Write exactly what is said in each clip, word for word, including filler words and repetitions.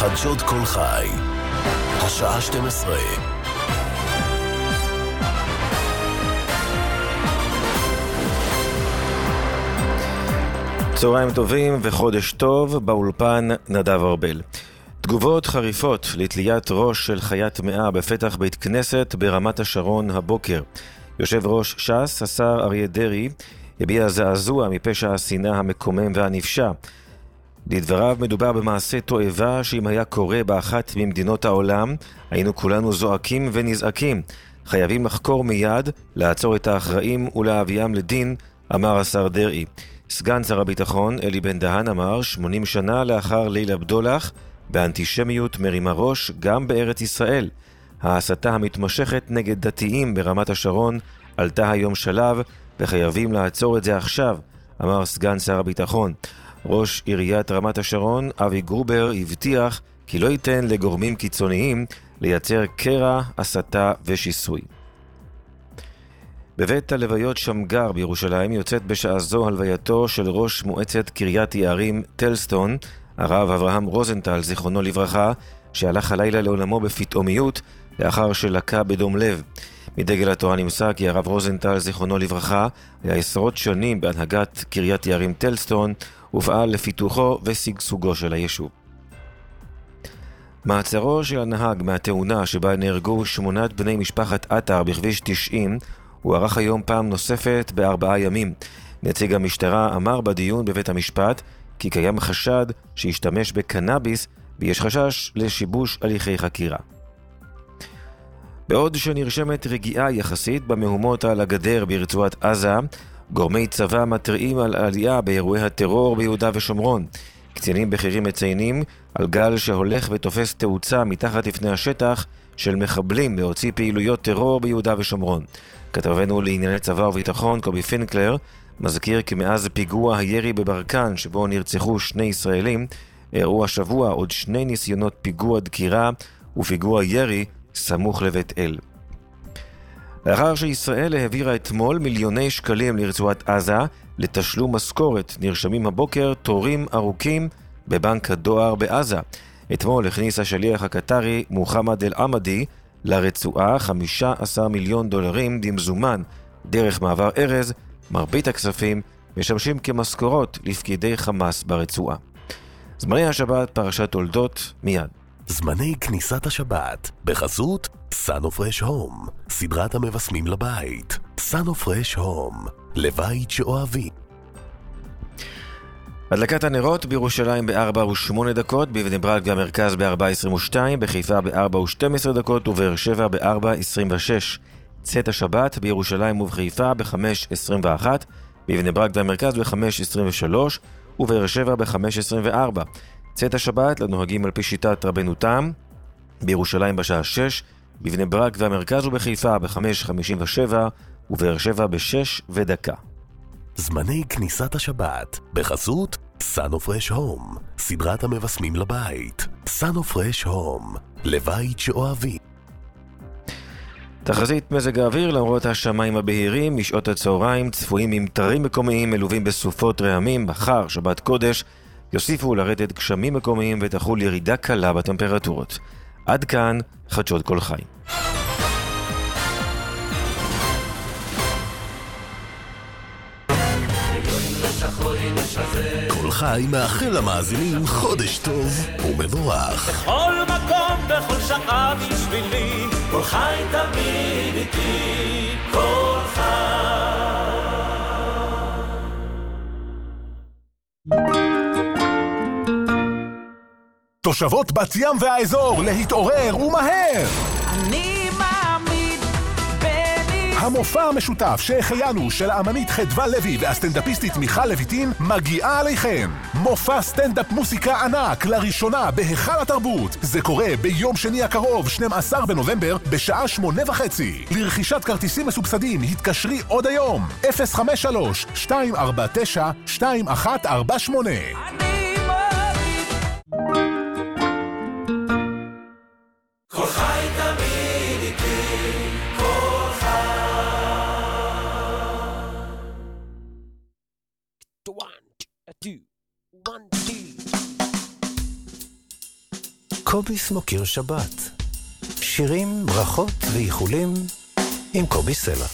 חדשות כל חי, השעה שתים עשרה. צהריים טובים וחודש טוב, באולפן נדב ארבל. תגובות חריפות לתליית ראש של חיית מאה בפתח בית כנסת ברמת השרון הבוקר. יושב ראש ש"ס, השר אריה דרעי, הביע זעזוע מפשע השנאה המקומם והנפשע. לדבריו מדובר במעשה תועבה שאם היה קורה באחת ממדינות העולם, היינו כולנו זועקים ונזעקים. חייבים לחקור מיד, לעצור את האחראים ולהביאם לדין, אמר השר דרעי. סגן שר הביטחון אלי בן דהן אמר שמונים שנה לאחר ליל הבדולח, באנטישמיות מרימה ראש גם בארץ ישראל. ההסתה המתמשכת נגד דתיים ברמת השרון עלתה היום שלב וחייבים לעצור את זה עכשיו, אמר סגן שר הביטחון. ראש עיריית רמת השרון אבי גרובר הבטיח כי לא ייתן לגורמים קיצוניים לייצר קרע, הסתה ושיסוי. בבית הלוויות שמגר בירושלים יוצאת בשעה זו הלווייתו של ראש מועצת קריית יערים טלסטון, הרב אברהם רוזנטל זיכרונו לברכה, שהלך הלילה לעולמו בפתאומיות לאחר שלקה בדום לב. מדגל התורה נמסר כי הרב רוזנטל זיכרונו לברכה היה עשרות שנים בהנהגת קריית יערים טלסטון ופעל לפיתוחו ושגשוגו של היישוב. מעצרו של הנהג מהתאונה שבה נהרגו שמונת בני משפחת עטר בכביש תשעים הוא ערך היום פעם נוספת בארבעה ימים. נציג המשטרה אמר בדיון בבית המשפט כי קיים חשד שהשתמש בקנאביס ויש חשש לשיבוש הליכי חקירה. בעוד שנרשמת רגיעה יחסית במהומות על הגדר ברצועת עזה, גורמי צבא מתריעים על עלייה באירועי הטרור ביהודה ושומרון. קצינים בכירים מציינים על גל שהולך ותופס תאוצה מתחת לפני השטח של מחבלים להוציא פעילויות טרור ביהודה ושומרון. כתבנו לענייני צבא וביטחון קובי פינקלר מזכיר כי מאז פיגוע הירי בברקן שבו נרצחו שני ישראלים, אירעו השבוע עוד שני ניסיונות פיגוע דקירה ופיגוע ירי סמוך לבית אל. לאחר שישראל העבירה אתמול מיליוני שקלים לרצועת עזה לתשלום משכורת, נרשמים הבוקר תורים ארוכים בבנק הדואר בעזה. אתמול הכניס השליח הקטרי מוחמד אל-עמדי לרצועה חמישה עשר מיליון דולרים במזומן דרך מעבר ארז. מרבית הכספים משמשים כמשכורות לפקידי חמאס ברצועה. זמני השבת פרשת תולדות מיד. זמני כניסת השבת בחסות סאנו פרש הום, סדרת המבשמים לבית. סאנו פרש הום, לבית שאוהבים. הדלקת הנרות בירושלים ב-ארבע ושמונה דקות, בבני ברק והמרכז ב-ארבע עשרים ושתיים, בחיפה ב-ארבע ושתים עשרה דקות ובאר שבע ב-ארבע עשרים ושש. צאת השבת בירושלים ובחיפה ב-חמש עשרים ואחת, בבני ברק והמרכז ב-חמש עשרים ושלוש ובאר שבע ב-חמש עשרים וארבע. צאת השבת לנוהגים על פי שיטת רבנו תם בירושלים בשעה שש, בבני ברק והמרכז ובחיפה ב-חמש חמישים ושבע ובאר שבע ב-שש ודקה. זמני כניסת השבת בחסות סאנו פרש הום, סדרת המבשמים לבית. סאנו פרש הום, לבית שאוהבים. תחזית מזג האוויר, למרות השמיים הבהירים, משעות הצהריים צפויים ממטרים מקומיים מלווים בסופות רעמים. מחר, שבת קודש, יוסיפו לרדת גשמים מקומיים ותחול ירידה קלה בטמפרטורות. עד כאן חדשות כל חי. כל חי מאחל למאזינים חודש טוב ומבורך. בכל מקום, בכל שעה בשבילי, כל חי תמיד איתי, כל חי. תושבות בת ים והאזור להתעורר ומהר. אני מעמיד בני. המופע המשותף שהחיינו של האמנית חדווה לוי והסטנדאפיסטית מיכל לויטין מגיעה עליכם. מופע סטנדאפ מוסיקה ענק לראשונה בהיכל התרבות. זה קורה ביום שני הקרוב, שנים עשר בנובמבר, בשעה שמונה וחצי. לרכישת כרטיסים מסובסדים התקשרי עוד היום. אפס חמש שלוש שתיים ארבע תשע שתיים אחת ארבע שמונה. אני מעמיד. כל חי תמיד איתי, כל חי. One, two, one, two. קוביס מוקיר שבת. שירים, ברכות ואיחולים עם קובי סלע.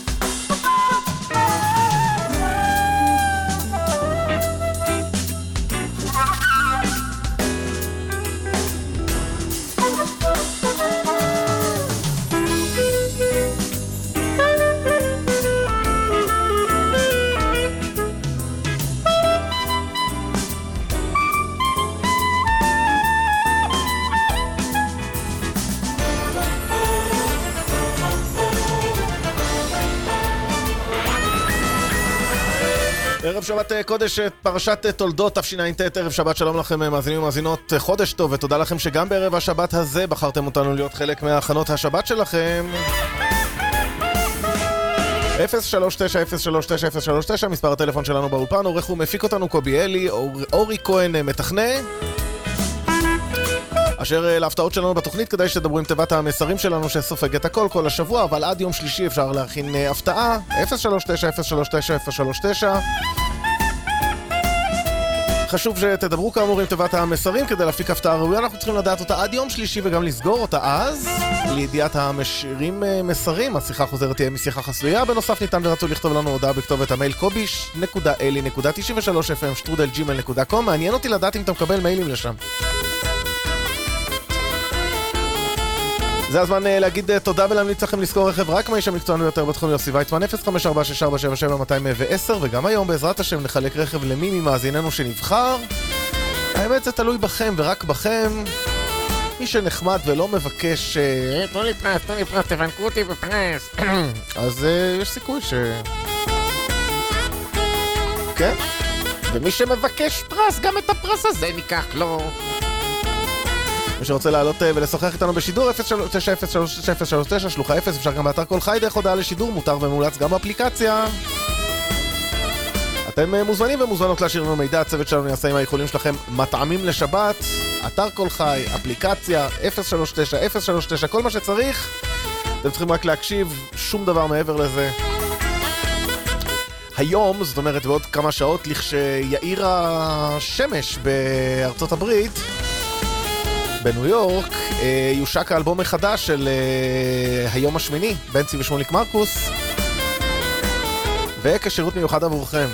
ערב שבת קודש, פרשת תולדות תשע"ט, ערב שבת שלום לכם מאזינים ומאזינות, חודש טוב, ותודה לכם שגם בערב השבת הזה בחרתם אותנו להיות חלק מהכנות השבת שלכם. אפס שלוש תשע אפס שלוש תשע אפס שלוש תשע, מספר הטלפון שלנו באולפן, עורך ומפיק אותנו קובי אלי, אור, אורי כהן מתכנה. אשר להפתעות שלנו בתוכנית, כדאי שתדברו עם תיבת המסרים שלנו שסופגת הכל כל השבוע, אבל עד יום שלישי אפשר להכין הפתעה. אפס שלוש תשע אפס שלוש תשע אפס שלוש תשע. חשוב שתדברו כאמור עם תיבת המסרים כדי להפיק הפתעה ראויה. אנחנו צריכים לדעת אותה עד יום שלישי וגם לסגור אותה אז. לידיעת המשאירים מסרים, השיחה חוזרת תהיה משיחה חסויה. בנוסף ניתן ורצו לכתוב לנו הודעה בכתובת המייל קוביש נקודה אלי נקודה תשעים ושלוש אף אם שטרודל ג'ימייל נקודה קום. מעניין אותי לדעת אם אתה מקבל מיילים לשם. זה הזמן להגיד תודה ולהמליץ לכם לזכור רכב רק מאיש המקצוען ביותר בתחום יוסי ויצמן. אפס חמש ארבע שש ארבע שבע שבע מאתיים ועשר, וגם היום בעזרת השם נחלק רכב למי ממאזיננו שנבחר. האמת זה תלוי בכם ורק בכם. מי שנחמד ולא מבקש תנו לי פרס, תנו לי פרס, תבנקו אותי בפרס, אז יש סיכוי ש... כן? ומי שמבקש פרס, גם את הפרס הזה ניקח לו. מי שרוצה לעלות ולשוחח איתנו בשידור, אפס שלוש תשע אפס שלוש תשע אפס שלוש תשע, שלוחה אפס, אפשר גם באתר כל חי דרך הודעה לשידור, מותר ומומלץ גם באפליקציה. אתם מוזמנים ומוזמנות להשאיר לנו מידע, הצוות שלנו יעשה עם האיחולים שלכם מטעמים לשבת, אתר כל חי, אפליקציה, אפס שלוש תשע אפס שלוש תשע, כל מה שצריך. אתם צריכים רק להקשיב, שום דבר מעבר לזה. היום, זאת אומרת בעוד כמה שעות, לכשיעיר השמש בארצות הברית, בניו יורק, יושק האלבום החדש של היום השמיני, בנצי ושמוליק מרקוס, וכשירות מיוחד עבורכם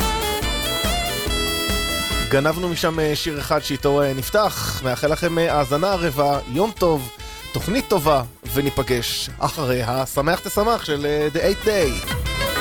גנבנו משם שיר אחד שאיתו נפתח. מאחל לכם האזנה ערבה, יום טוב, תוכנית טובה, וניפגש אחרי השמח תשמח של The eighth Day.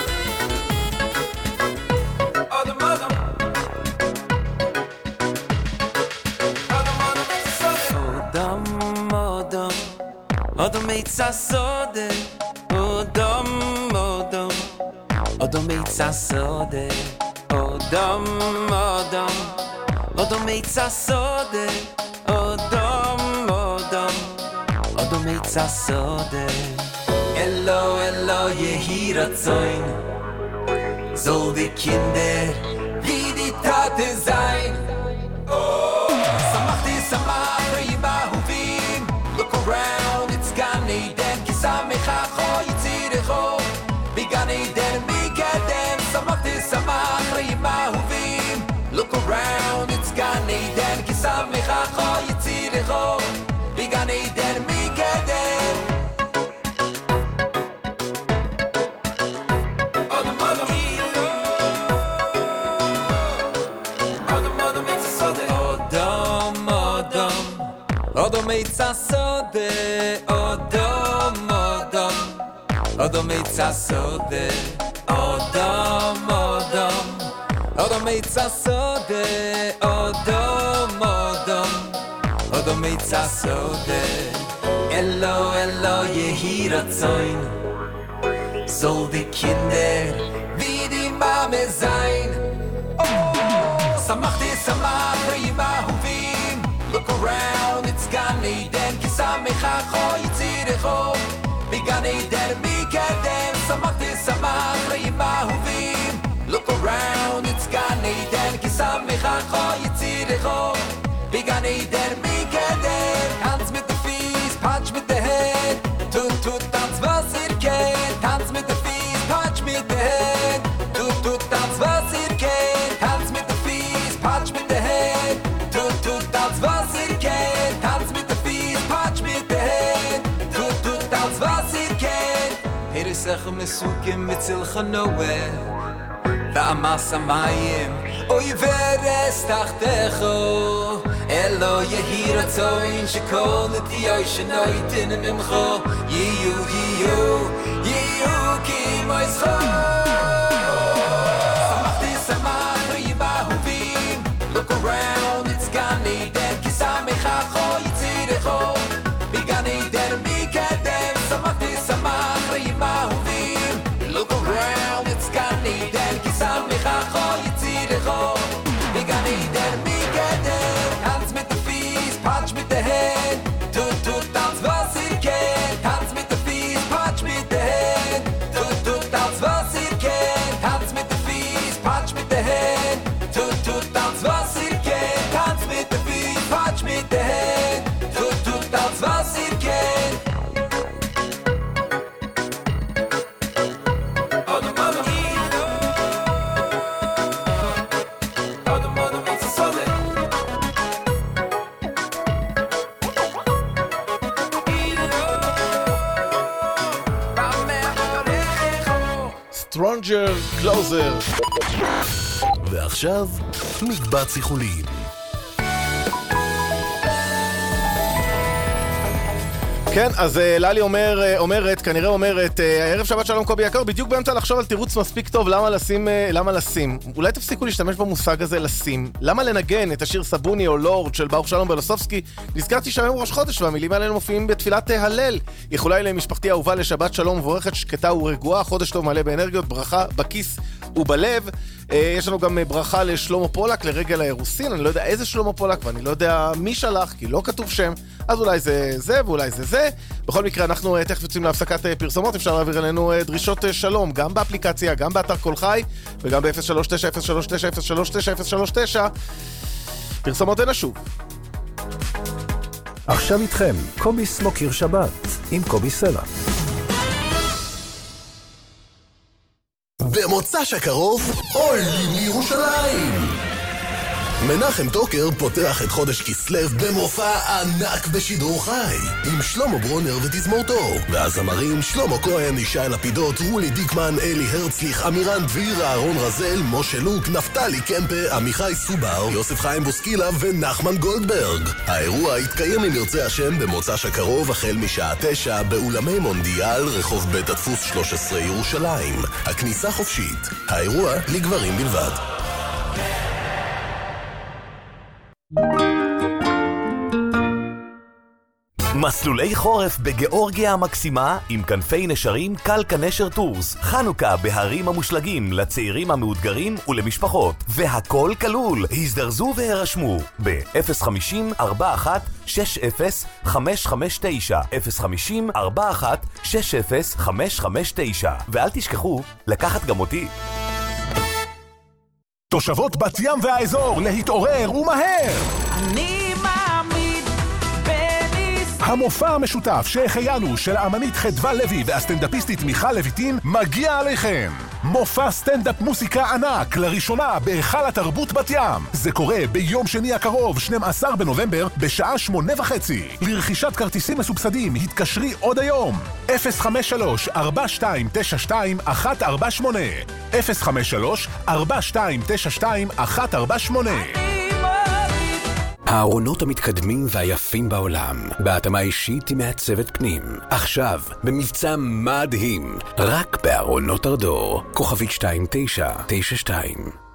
Odom meitza sode, Odom, Odom, Odom meitza sode, Odom, Odom, Odom meitza sode, Odom, Odom, Odom meitza sode. Elo, Elo, yehi ratzoin, soll die Kinder wie die Tate sein. Oh, samachti samach, reiba huvim, look around. Gan Eden kisamecha cho yitzirecho Began Eden mikadem Samachti samach reim ahuvim Look around, it's Gan Eden kisamecha cho yitzirecho Began Eden mikadem Odom Odom Odom Odom meitza sode Odom Odom Odom meitza sode Odom, Odom, Odom meitza sode, Odom, Odom, Odom meitza sode, Odom, Odom, Odom meitza sode. Elo, Elo, yehi ratzoin, soll die Kinder wie die Mame sein. Oh, samachti samach reim ahuvim, look around, it's Gan Eden, kisamecha cho yitzirecho Began Eden mikadem, samachti samach reim ahuvim Look around, it's Gan Eden, kisamecha cho yitzirecho Began Eden mikadem. Tanz mit de Fies, patsch mit de Head, tut tut tanz was ihr kennt. Tanz mit de Fies, patsch mit de Head, tut tut tanz was ihr kennt. Tanz mit de Fies, patsch mit de Head, tut tut tanz was ihr kennt. Tanz mit סכם מסוקים אצל חנואה ועמס המים אוי ורס תחתךו אלו יהי רצוין שכל נטיוי שנויתן ממך יהיו יהיו יהיו כי מויסחו שמחתי שמח רעים אהובים look around it's gone eden כי שמחה חו יצירכו בגן עדן מקדם שמחתי שמח רעים אהובים look around it's gone eden כי שמחה חו יצירכו בגן עדן מקדם tanz mit den Fies, patsch mit der Hand tut, tut, tanz was ihr kennt tanz mit den Fies, patsch mit der Hand tut, tut, tanz was ihr kennt tanz mit den Fies, patsch mit der Hand tut, tut, tanz was ihr kennt tanz mit den Fies, patsch mit der Hand tut, tut, tanz was ihr kennt Stronger Closer. ועכשיו, מקבץ איחולים. כן, אז ללי אומר, אומרת, כנראה אומרת, ערב שבת שלום קובי יקר, בדיוק באמצע לחשוב על תירוץ מספיק טוב למה לשים, למה לשים. אולי תפסיקו להשתמש במושג הזה לשים. למה לנגן את השיר סבוני או לורד של ברוך שלום בלוסובסקי? נזכרתי שהיום ראש חודש והמילים האלה מופיעים בתפילת הלל. איחולי למשפחתי האהובה לשבת שלום מבורכת, שקטה ורגועה, חודש טוב מלא באנרגיות, ברכה בכיס ובלב. יש לנו גם ברכה לשלמה פולק, לרגל האירוסין, אני לא יודע איזה שלמה פולק, ואני לא יודע מי שלח, כי לא כתוב שם, אז אולי זה זה ואולי זה זה. בכל מקרה, אנחנו תכף יוצאים להפסקת פרסומות, אפשר להעביר אלינו דרישות שלום, גם באפליקציה, גם באתר כל חי, וגם ב-אפס שלוש תשע אפס שלוש תשע אפס שלוש תשע אפס שלוש תשע. פרסומות הנה שוב. עכשיו איתכם, קובי סמוקיר שבת, עם קובי סלע. במוצ"ש הקרוב, עולים לירושלים! מנחם טוקר פותח את חודש כסלו במופע ענק בשידור חי עם שלמה ברונר ותזמורתו והזמרים שלמה כהן, ישי לפידות, רולי דיקמן, אלי הרצליך, אמירן דביר, אהרון רזל, משה לוק, נפתלי קמפה, עמיחי סובר, יוסף חיים בוסקילה ונחמן גולדברג. האירוע יתקיים אם ירצה השם במוצ"ש הקרוב החל משעה תשע באולמי מונדיאל, רחוב בית הדפוס שלוש עשרה ירושלים. הכניסה חופשית. האירוע לגברים בלבד. מסלולי חורף בגיאורגיה המקסימה עם כנפי נשרים קלקה נשר טורס. חנוכה בהרים המושלגים לצעירים המאותגרים ולמשפחות. והכל כלול. הזדרזו והירשמו ב-אפס חמישים ארבע אחת שש אפס חמש חמש תשע אפס חמישים ארבע אחת שש אפס חמש חמש תשע. ואל תשכחו לקחת גם אותי. תושבות בת ים והאזור להתעורר ומהר! אני מעמיד בניס המופע המשותף שהחיינו של האמנית חדווה לוי והסטנדאפיסטית מיכל לויטין מגיע עליכם. מופע סטנדאפ מוסיקה ענק לראשונה בהיכל התרבות בת ים. זה קורה ביום שני הקרוב, שנים עשר בנובמבר, בשעה שמונה וחצי. לרכישת כרטיסים מסובסדים התקשרי עוד היום. אפס חמש שלוש ארבע שתיים תשע שתיים אחת ארבע שמונה אפס חמש שלוש ארבע שתיים תשע שתיים אחת ארבע שמונה. הארונות המתקדמים והיפים בעולם, בהתאמה אישית עם מעצבת פנים. עכשיו, במבצע מדהים, רק בארונות ארדור, כוכבית שתיים תשע תשע שתיים.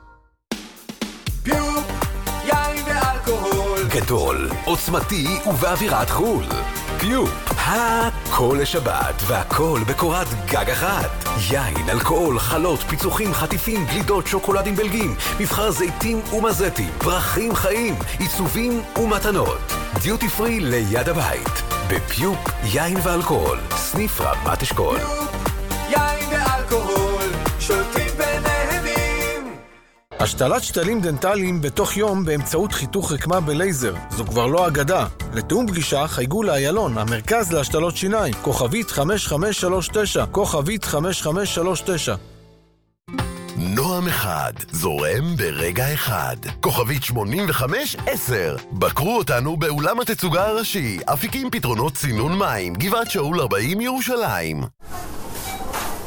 פיוק, יין ואלכוהול גדול, עוצמתי ובאווירת חול. פיוק, הכל לשבת והכל בקורת גג אחת. יין, אלכוהול, חלות, פיצוחים, חטיפים, גלידות, שוקולדים בלגים, מבחר זיתים ומזטים, פרחים חיים, עיצובים ומתנות. דיוטי פרי ליד הבית. בפיוק, יין ואלכוהול, סניף רמת אשכול. פיוק, יין ואלכוהול, שולטים ונהנים. השתלת שתלים דנטליים בתוך יום באמצעות חיתוך רקמה בלייזר. זו כבר לא אגדה. לתאום פגישה חייגו לאיילון, המרכז להשתלות שיניים, כוכבית חמש חמש שלוש תשע, כוכבית חמש חמש שלוש תשע. נועם אחד, זורם ברגע אחד. כוכבית שמונים וחמש עשר. בקרו אותנו באולם התצוגה הראשי, אפיקים פתרונות צינון מים, גבעת שאול ארבעים ירושלים.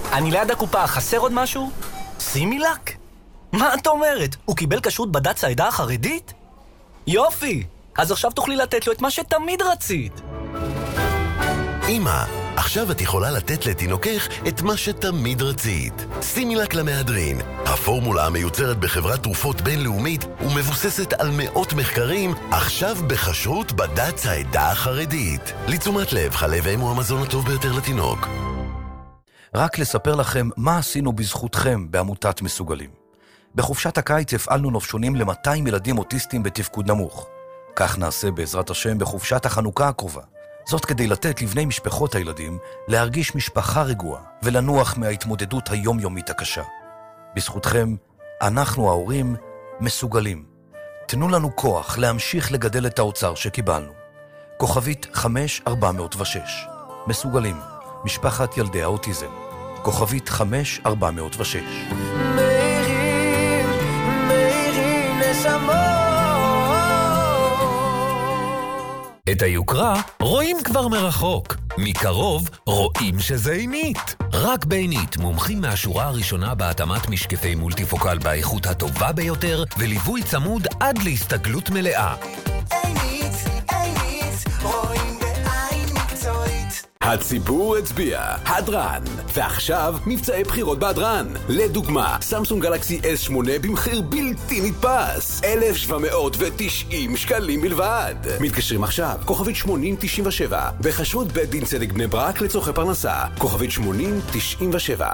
אני ליד הקופה, חסר עוד משהו? שימי לק. מה את אומרת? הוא קיבל כשרות בד"ץ העדה החרדית? יופי! אז עכשיו תוכלי לתת לו את מה שתמיד רצית. אמא, עכשיו את יכולה לתת לתינוקך את מה שתמיד רצית. שימי לק למהדרין. הפורמולה המיוצרת בחברת תרופות בינלאומית ומבוססת על מאות מחקרים, עכשיו בכשרות בד"ץ העדה החרדית. לתשומת לב, חלב אם הוא המזון הטוב ביותר לתינוק. רק לספר לכם מה עשינו בזכותכם בעמותת מסוגלים. בחופשת הקיץ הפעלנו נופשונים ל-מאתיים ילדים אוטיסטים בתפקוד נמוך. כך נעשה בעזרת השם בחופשת החנוכה הקרובה. זאת כדי לתת לבני משפחות הילדים להרגיש משפחה רגועה ולנוח מההתמודדות היומיומית הקשה. בזכותכם, אנחנו ההורים מסוגלים. תנו לנו כוח להמשיך לגדל את האוצר שקיבלנו. כוכבית חמש ארבע אפס שש. מסוגלים. משפחת ילדי האוטיזם. כוכבית חמש ארבע אפס שש. מאירים, מאירים נשמות. את היוקרה רואים כבר מרחוק. מקרוב רואים שזה עינית. רק בעינית, מומחים מהשורה הראשונה בהתאמת משקפי מולטיפוקל באיכות הטובה ביותר, וליווי צמוד עד להסתגלות מלאה. עינית, עינית, רואים בעין מקצועית. הציבור הצביע, הדרן, ועכשיו מבצעי בחירות בהדרן. לדוגמה, סמסונג גלקסי אס שמונה במחיר בלתי נתפס, אלף שבע מאות ותשעים שקלים בלבד. מתקשרים עכשיו, כוכבית שמונים תשעים ושבע, בחשבות בית דין צדק בני ברק לצורכי פרנסה, כוכבית שמונים תשעים ושבע.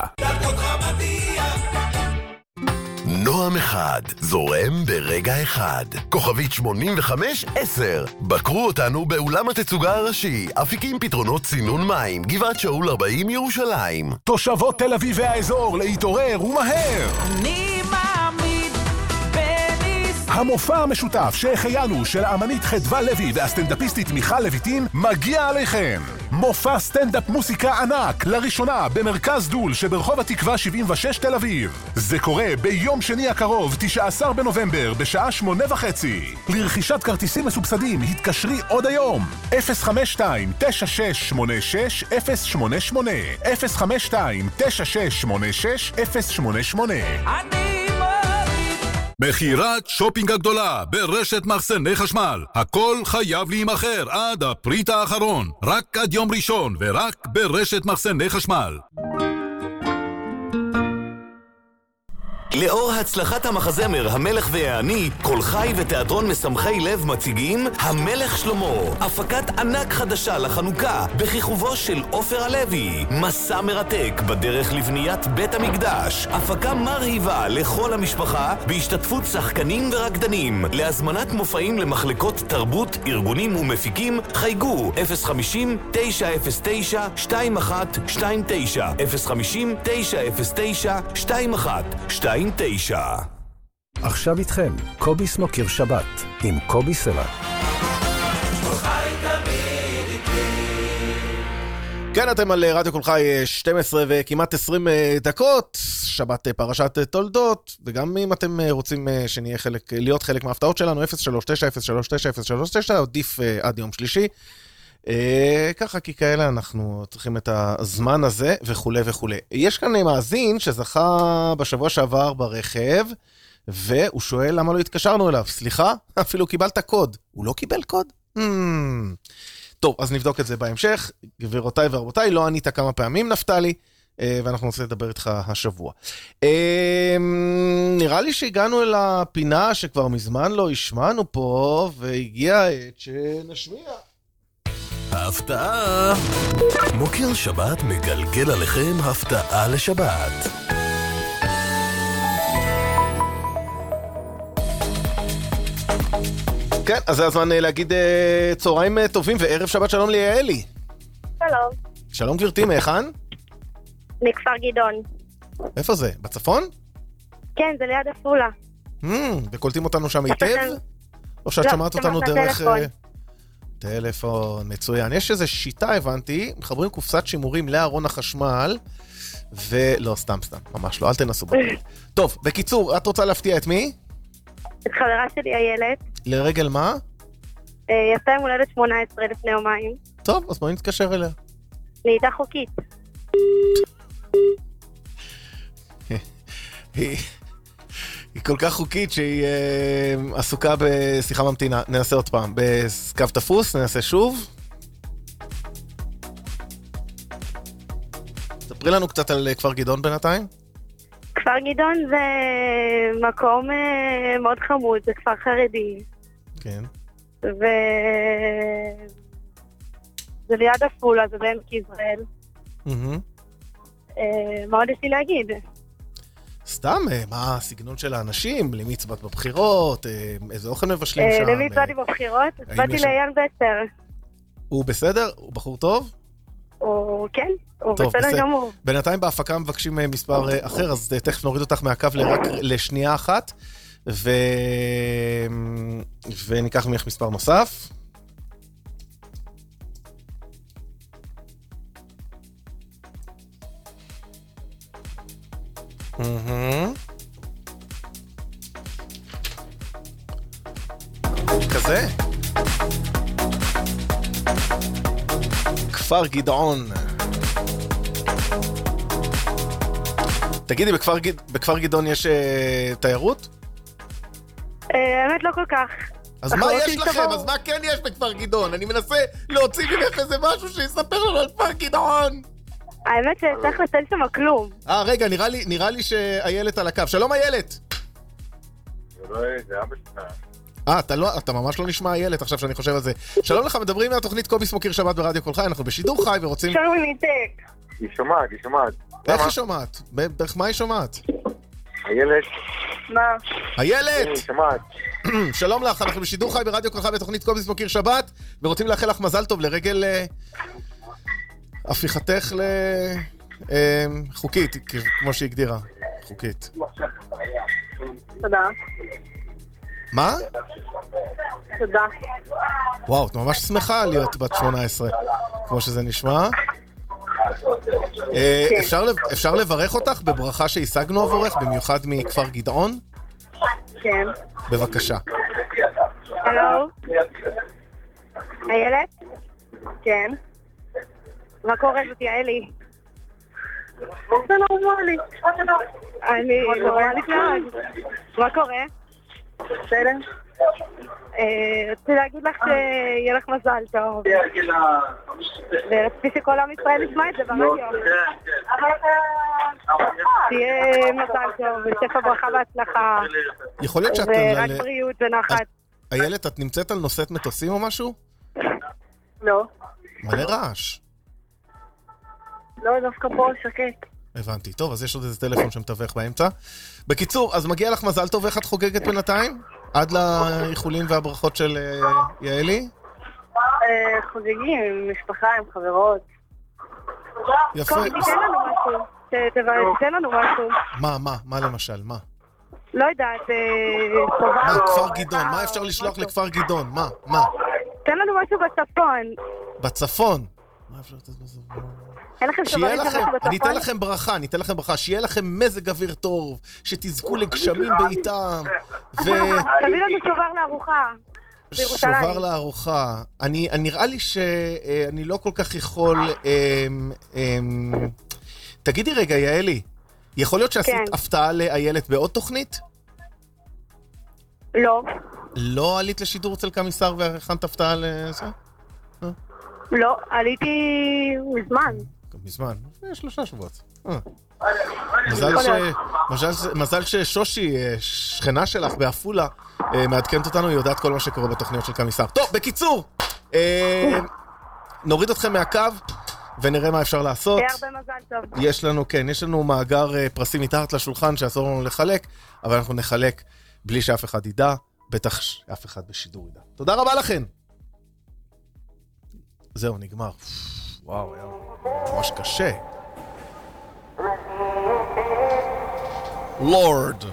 נועם אחד, זורם ברגע אחד. כוכבית שמונים וחמש עשר. בקרו אותנו באולם התצוגה הראשי. אפיקים פתרונות צינון מים. גבעת שאול ארבעים ירושלים. תושבות תל אביב והאזור להתעורר ומהר. אני מעמיד בניס. המופע המשותף שהחיינו של האמנית חדווה לוי והסטנדאפיסטית מיכל לויטין מגיע עליכם. מופע סטנדאפ מוסיקה ענק, לראשונה במרכז דול שברחוב התקווה שבעים ושש תל אביב. זה קורה ביום שני הקרוב, תשעה עשר בנובמבר, בשעה שמונה וחצי. לרכישת כרטיסים מסובסדים, התקשרי עוד היום. אפס חמש שתיים תשע שש שמונה שש אפס שמונה שמונה אפס חמש שתיים תשע שש שמונה שש אפס שמונה שמונה. אני מעמיד. מחירת שופינג הגדולה ברשת מחסני חשמל. הכל חייב להימחר עד הפריט האחרון. רק עד יום ראשון ורק ברשת מחסני חשמל. לאור הצלחת המחזמר המלך והעני, כל חי ותיאטרון משמחי לב מציגים המלך שלמה, הפקת ענק חדשה לחנוכה בכיכובו של עופר הלוי, מסע מרתק בדרך לבניית בית המקדש, הפקה מרהיבה לכל המשפחה בהשתתפות שחקנים ורקדנים. להזמנת מופעים למחלקות תרבות, ארגונים ומפיקים חייגו אפס חמישים תשע אפס תשע שתיים אחת שתיים תשע אפס חמישים תשע אפס תשע שתיים אחת שתיים תשע. עכשיו איתכם, קובי סמוקר שבת עם קובי סלע. כן, אתם על רדיו כל חי שתים עשרה וכמעט עשרים דקות, שבת פרשת תולדות, וגם אם אתם רוצים שנהיה חלק, להיות חלק מההפתעות שלנו, אפס שלוש תשע אפס שלוש תשע אפס שלוש תשע, עדיף עד יום שלישי. ככה, כי כאלה אנחנו צריכים את הזמן הזה וכו' וכו'. יש כאן מאזין שזכה בשבוע שעבר ברכב, והוא שואל למה לא התקשרנו אליו. סליחה? אפילו קיבלת קוד. הוא לא קיבל קוד? Hmm. טוב, אז נבדוק את זה בהמשך. גבירותיי ורבותיי, לא ענית כמה פעמים, נפתלי, ואנחנו ננסה לדבר איתך השבוע. נראה לי שהגענו אל הפינה שכבר מזמן לא השמענו פה, והגיע העת שנשמיע. הפתעה. מוקר שבת מגלגל עליכם הפתעה לשבת. כן, אז זה הזמן להגיד צהריים טובים וערב שבת שלום ליעלי. שלום. שלום גברתי, מהיכן? מכפר גדעון. איפה זה? בצפון? כן, זה ליד עפולה. וקולטים אותנו שם היטב? או שאת שמעת אותנו דרך... טלפון, מצוין. יש איזו שיטה, הבנתי, מחברים קופסת שימורים לארון החשמל, ולא, סתם, סתם, ממש לא, אל תנסו בזה. טוב, בקיצור, את רוצה להפתיע את מי? את חברה שלי, איילת. לרגל מה? יצא יום הולדת שמונה עשרה לפני יומיים. טוב, אז בואי נתקשר אליה. נהייתה חוקית. היא היא כל כך חוקית שהיא uh, עסוקה בשיחה ממתינה. ננסה עוד פעם. בקו תפוס, ננסה שוב. ספרי לנו קצת על כפר גדעון בינתיים. כפר גדעון זה מקום uh, מאוד חמוד, זה כפר חרדי. כן. ו... זה ליד עפולה, זה בעמק יזרעאל. Mm-hmm. Uh, מה עוד יש לי להגיד? סתם, מה הסגנון של האנשים? למי הצבעת בבחירות? איזה אוכל מבשלים שם? למי הצבעתי בבחירות? הצבעתי לאייל בצר. הוא בסדר? הוא בחור טוב? הוא כן, הוא בסדר גמור. בינתיים בהפקה מבקשים מספר אחר, אז תכף נוריד אותך מהקו רק לשנייה אחת, וניקח ממך מספר נוסף. כזה כפר גדעון. תגידי, בכפר, בכפר גדעון יש uh, תיירות? האמת לא כל כך. אז מה יש לכם? אז מה כן יש בכפר גדעון? אני מנסה להוציא ממך איזה משהו שיספר לנו על כפר גדעון. האמת שצריך לצל שם כלום. אה, רגע, נראה לי, נראה לי שאיילת על הקו. שלום איילת. זה לא, זה אבא שלך. אה, אתה, לא, אתה ממש לא נשמע איילת עכשיו שאני חושב על זה. שלום לך, מדברים מהתוכנית קובי סמוקיר שבת ברדיו כל חי, אנחנו בשידור חי ורוצים... שלום ניתק. היא שומעת, היא שומעת. איך היא שומעת? בערך מה היא שומעת? איילת. מה? איילת! היא שומעת. שלום לך, אנחנו בשידור חי ברדיו כל חי בתוכנית קובי סמוקיר שבת, ורוצים לאחל לך מזל טוב לרגל הפיכתך לחוקית, כמו שהיא הגדירה. חוקית. תודה. מה? תודה. וואו, את ממש שמחה להיות בת שמונה עשרה, כמו שזה נשמע. אפשר, אפשר לברך אותך בברכה שהשגנו עבורך, במיוחד מכפר גדעון? כן. בבקשה. הלו? איילת? כן. מה קורה? זאת יעלי. זה נורמלי. אני נורמלית מאוד. מה קורה? בסדר? רציתי להגיד לך שיהיה לך מזל טוב. ורציתי שכל עם ישראל ישמע את זה ברדיו. תהיה מזל טוב ושפע ברכה והצלחה. יכול להיות שאת... ורק בריאות ונחת. איילת, את נמצאת על נושאת מטוסים או משהו? לא. מלא רעש. לא, דווקא פה שקט. הבנתי. טוב, אז יש עוד איזה טלפון שמתווך באמצע. בקיצור, אז מגיע לך מזל טוב, איך את חוגגת בינתיים? עד לאיחולים והברכות של יעלי? חוגגים עם משפחה, עם חברות. יפה. תן לנו משהו. תן לנו משהו. מה, מה? מה למשל? מה? לא יודעת, טובה. מה, כפר גדעון? מה אפשר לשלוח לכפר גדעון? מה? מה? תן לנו משהו בצפון. בצפון? מה אפשר לתת בצפון? שיהיה לכם, אני אתן לכם ברכה, אני אתן לכם ברכה, שיהיה לכם מזג אוויר טוב, שתזכו לגשמים בעיתם, ו... תביא לנו שובר לארוחה, בירושלים. שובר לארוחה. אני, נראה לי שאני לא כל כך יכול... תגידי רגע, יעלי, יכול להיות שעשית הפתעה לאיילת בעוד תוכנית? לא. לא עלית לשידור אצל קמיסר והכנת הפתעה לזה? לא, עליתי מזמן. מזמן, שלושה שבועות. מזל ששושי, שכנה שלך באפולה, מעדכנת אותנו, היא יודעת כל מה שקורה בתוכניות של קמיסר. טוב, בקיצור, נוריד אתכם מהקו ונראה מה אפשר לעשות. הרבה מזל טוב. יש לנו, כן, יש לנו מאגר פרסים מתחת לשולחן שאסור לנו לחלק, אבל אנחנו נחלק בלי שאף אחד ידע, בטח שאף אחד בשידור ידע. תודה רבה לכם. זהו, נגמר. וואו, היה ממש קשה. לורד.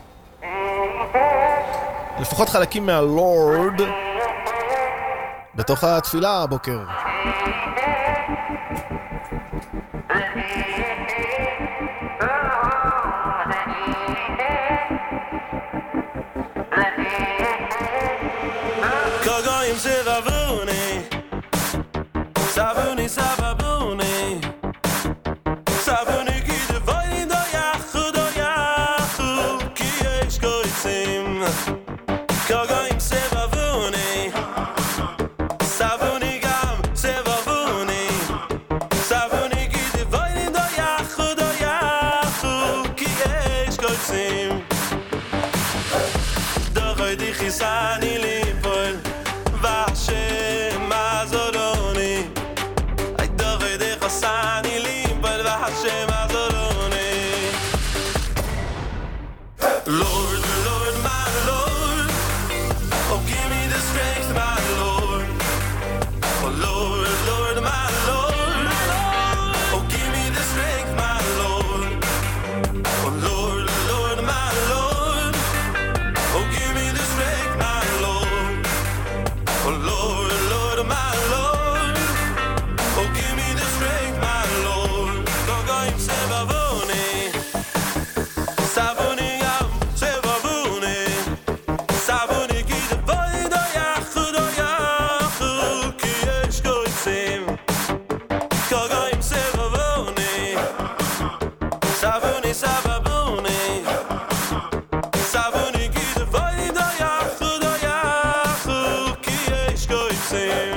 לפחות חלקים מהלורד בתוך התפילה הבוקר. Kogoim sevavuni Savuni savabuni Savuni ki de voin do yachu do yachu Lord, Lord, my Lord. Oh, give me the strength, my Lord. Gogoim sebavuni, savuni yam sebavuni, savuni gid voido yachudo yachu ki yesh goitzim. Gogoim sebavuni, savuni savavuni, savuni gid voido yachudo yachu ki yesh goitzim.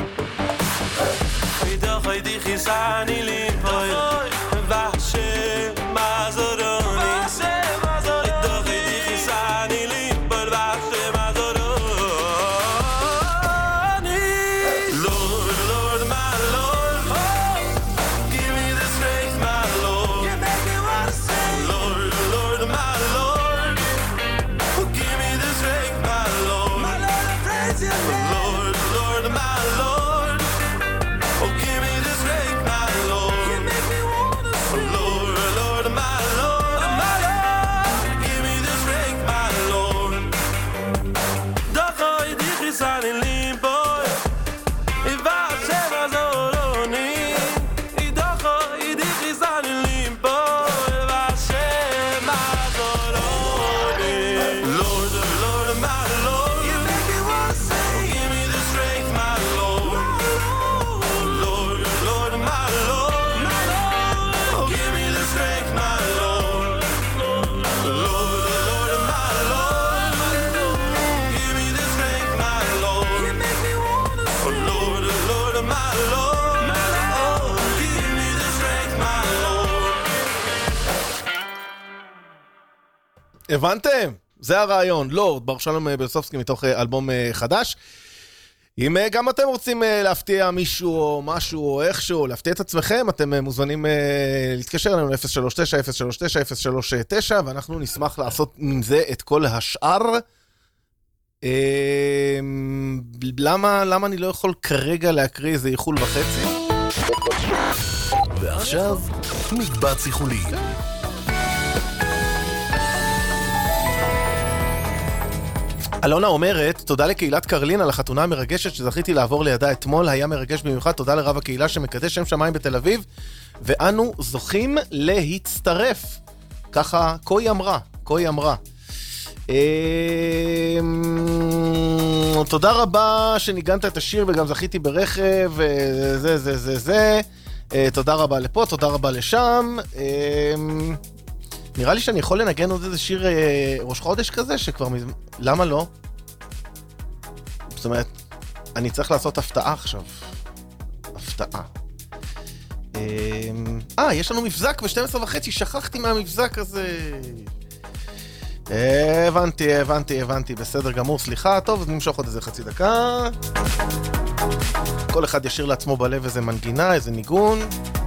Vidach haydi chisani lipoy, vashe mazoroni. Vidach haydi chisani lipoy, vashe mazoroni. Lord, Lord, my Lord, oh, give me the strength, my Lord. You make me wanna sing. Lord, Lord, my Lord, oh, give me the strength, my Lord. My Lord, I praise your name. Lord, Lord, my Lord, oh, give me the strength, my Lord. You make me wanna sing. Lord, Lord, my Lord, my Lord, give me the strength, my Lord. Dachoy di chisani limboy, ivashe mazoroni. Dachoy di chisani limboy, ivashe mazoroni. Lord, Lord, my Lord, you make me wanna sing. Give me the strength, my Lord. Lord, Lord, my Lord, my Lord, oh, give me the strength, my Lord. Lord, Lord, my Lord, give me the strength, my Lord. You make me wanna sing. Oh, Lord, Lord, my Lord, my Lord, give me the strength, my Lord. הבנתם? זה הרעיון, לורד, ברוך שלום ברסובסקי מתוך אה, אלבום אה, חדש. אם אה, גם אתם רוצים אה, להפתיע מישהו או משהו או איכשהו, להפתיע את עצמכם, אתם אה, מוזמנים אה, להתקשר אלינו ל-אפס שלוש תשע אפס שלוש תשע אפס שלוש תשע, ואנחנו נשמח לעשות עם זה את כל השאר. אה, למה, למה אני לא יכול כרגע להקריא איזה איחול וחצי? ועכשיו, מקבץ איחולים. אלונה אומרת, תודה לקהילת קרלין על החתונה המרגשת שזכיתי לעבור לידה אתמול, היה מרגש במיוחד, תודה לרב הקהילה שמקדש שם שמיים בתל אביב, ואנו זוכים להצטרף. ככה, כה היא אמרה, כה היא אמרה. תודה רבה שניגנת את השיר וגם זכיתי ברכב, זה זה זה זה. תודה רבה לפה, תודה רבה לשם. נראה לי שאני יכול לנגן עוד איזה שיר אה, ראש חודש כזה, שכבר מזמן... למה לא? זאת אומרת, אני צריך לעשות הפתעה עכשיו. הפתעה. אה, אה יש לנו מבזק ב-שתים עשרה וחצי, שכחתי מהמבזק הזה. אה, הבנתי, הבנתי, הבנתי, בסדר גמור, סליחה. טוב, אז נמשוך עוד איזה חצי דקה. כל אחד ישיר לעצמו בלב איזה מנגינה, איזה ניגון.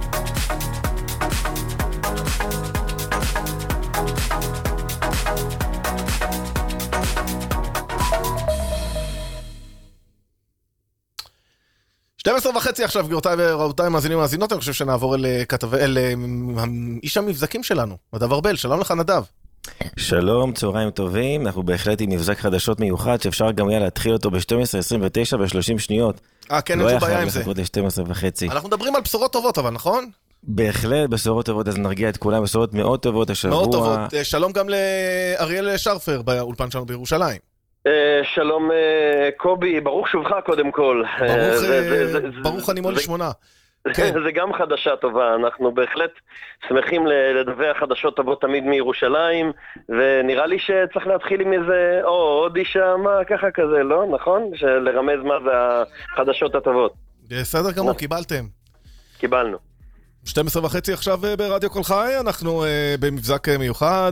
שתים עשרה וחצי עכשיו, גבירותיי ורבותיי, מאזינים ומאזינות, אני חושב שנעבור אל כתב... אל איש המבזקים שלנו, נדב ארבל. שלום לך נדב. שלום, צהריים טובים, אנחנו בהחלט עם מבזק חדשות מיוחד, שאפשר גם היה להתחיל אותו ב-שתים עשרה עשרים ותשע ב-שלושים שניות. אה, כן, אין שום בעיה עם זה. ל-שתים עשרה וחצי. אנחנו מדברים על בשורות טובות, אבל נכון? בהחלט, בשורות טובות, אז נרגיע את כולם, בשורות מאוד טובות השבוע. מאוד טובות. שלום גם לאריאל שרפר, באולפן שלנו בירושלים. שלום קובי, ברוך שובך קודם כל. ברוך אני מולי שמונה. זה גם חדשה טובה, אנחנו בהחלט שמחים לדווח חדשות טובות תמיד מירושלים, ונראה לי שצריך להתחיל עם איזה, או עוד אישה, מה ככה כזה, לא? נכון? לרמז מה זה החדשות הטובות. בסדר גמור, קיבלתם. קיבלנו. שתים עשרה וחצי עכשיו ברדיו כל חי, אנחנו במבזק מיוחד.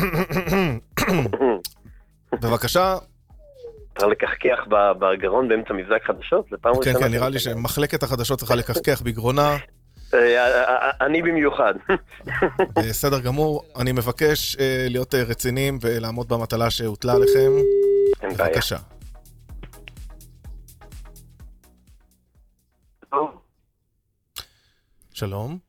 בבקשה. צריך לקחקח בגרון באמצע מבזק חדשות? כן, כן, נראה לי שמחלקת החדשות צריכה לקחקח בגרונה. אני במיוחד. בסדר גמור, אני מבקש להיות רציניים ולעמוד במטלה שהוטלה עליכם. בבקשה. שלום.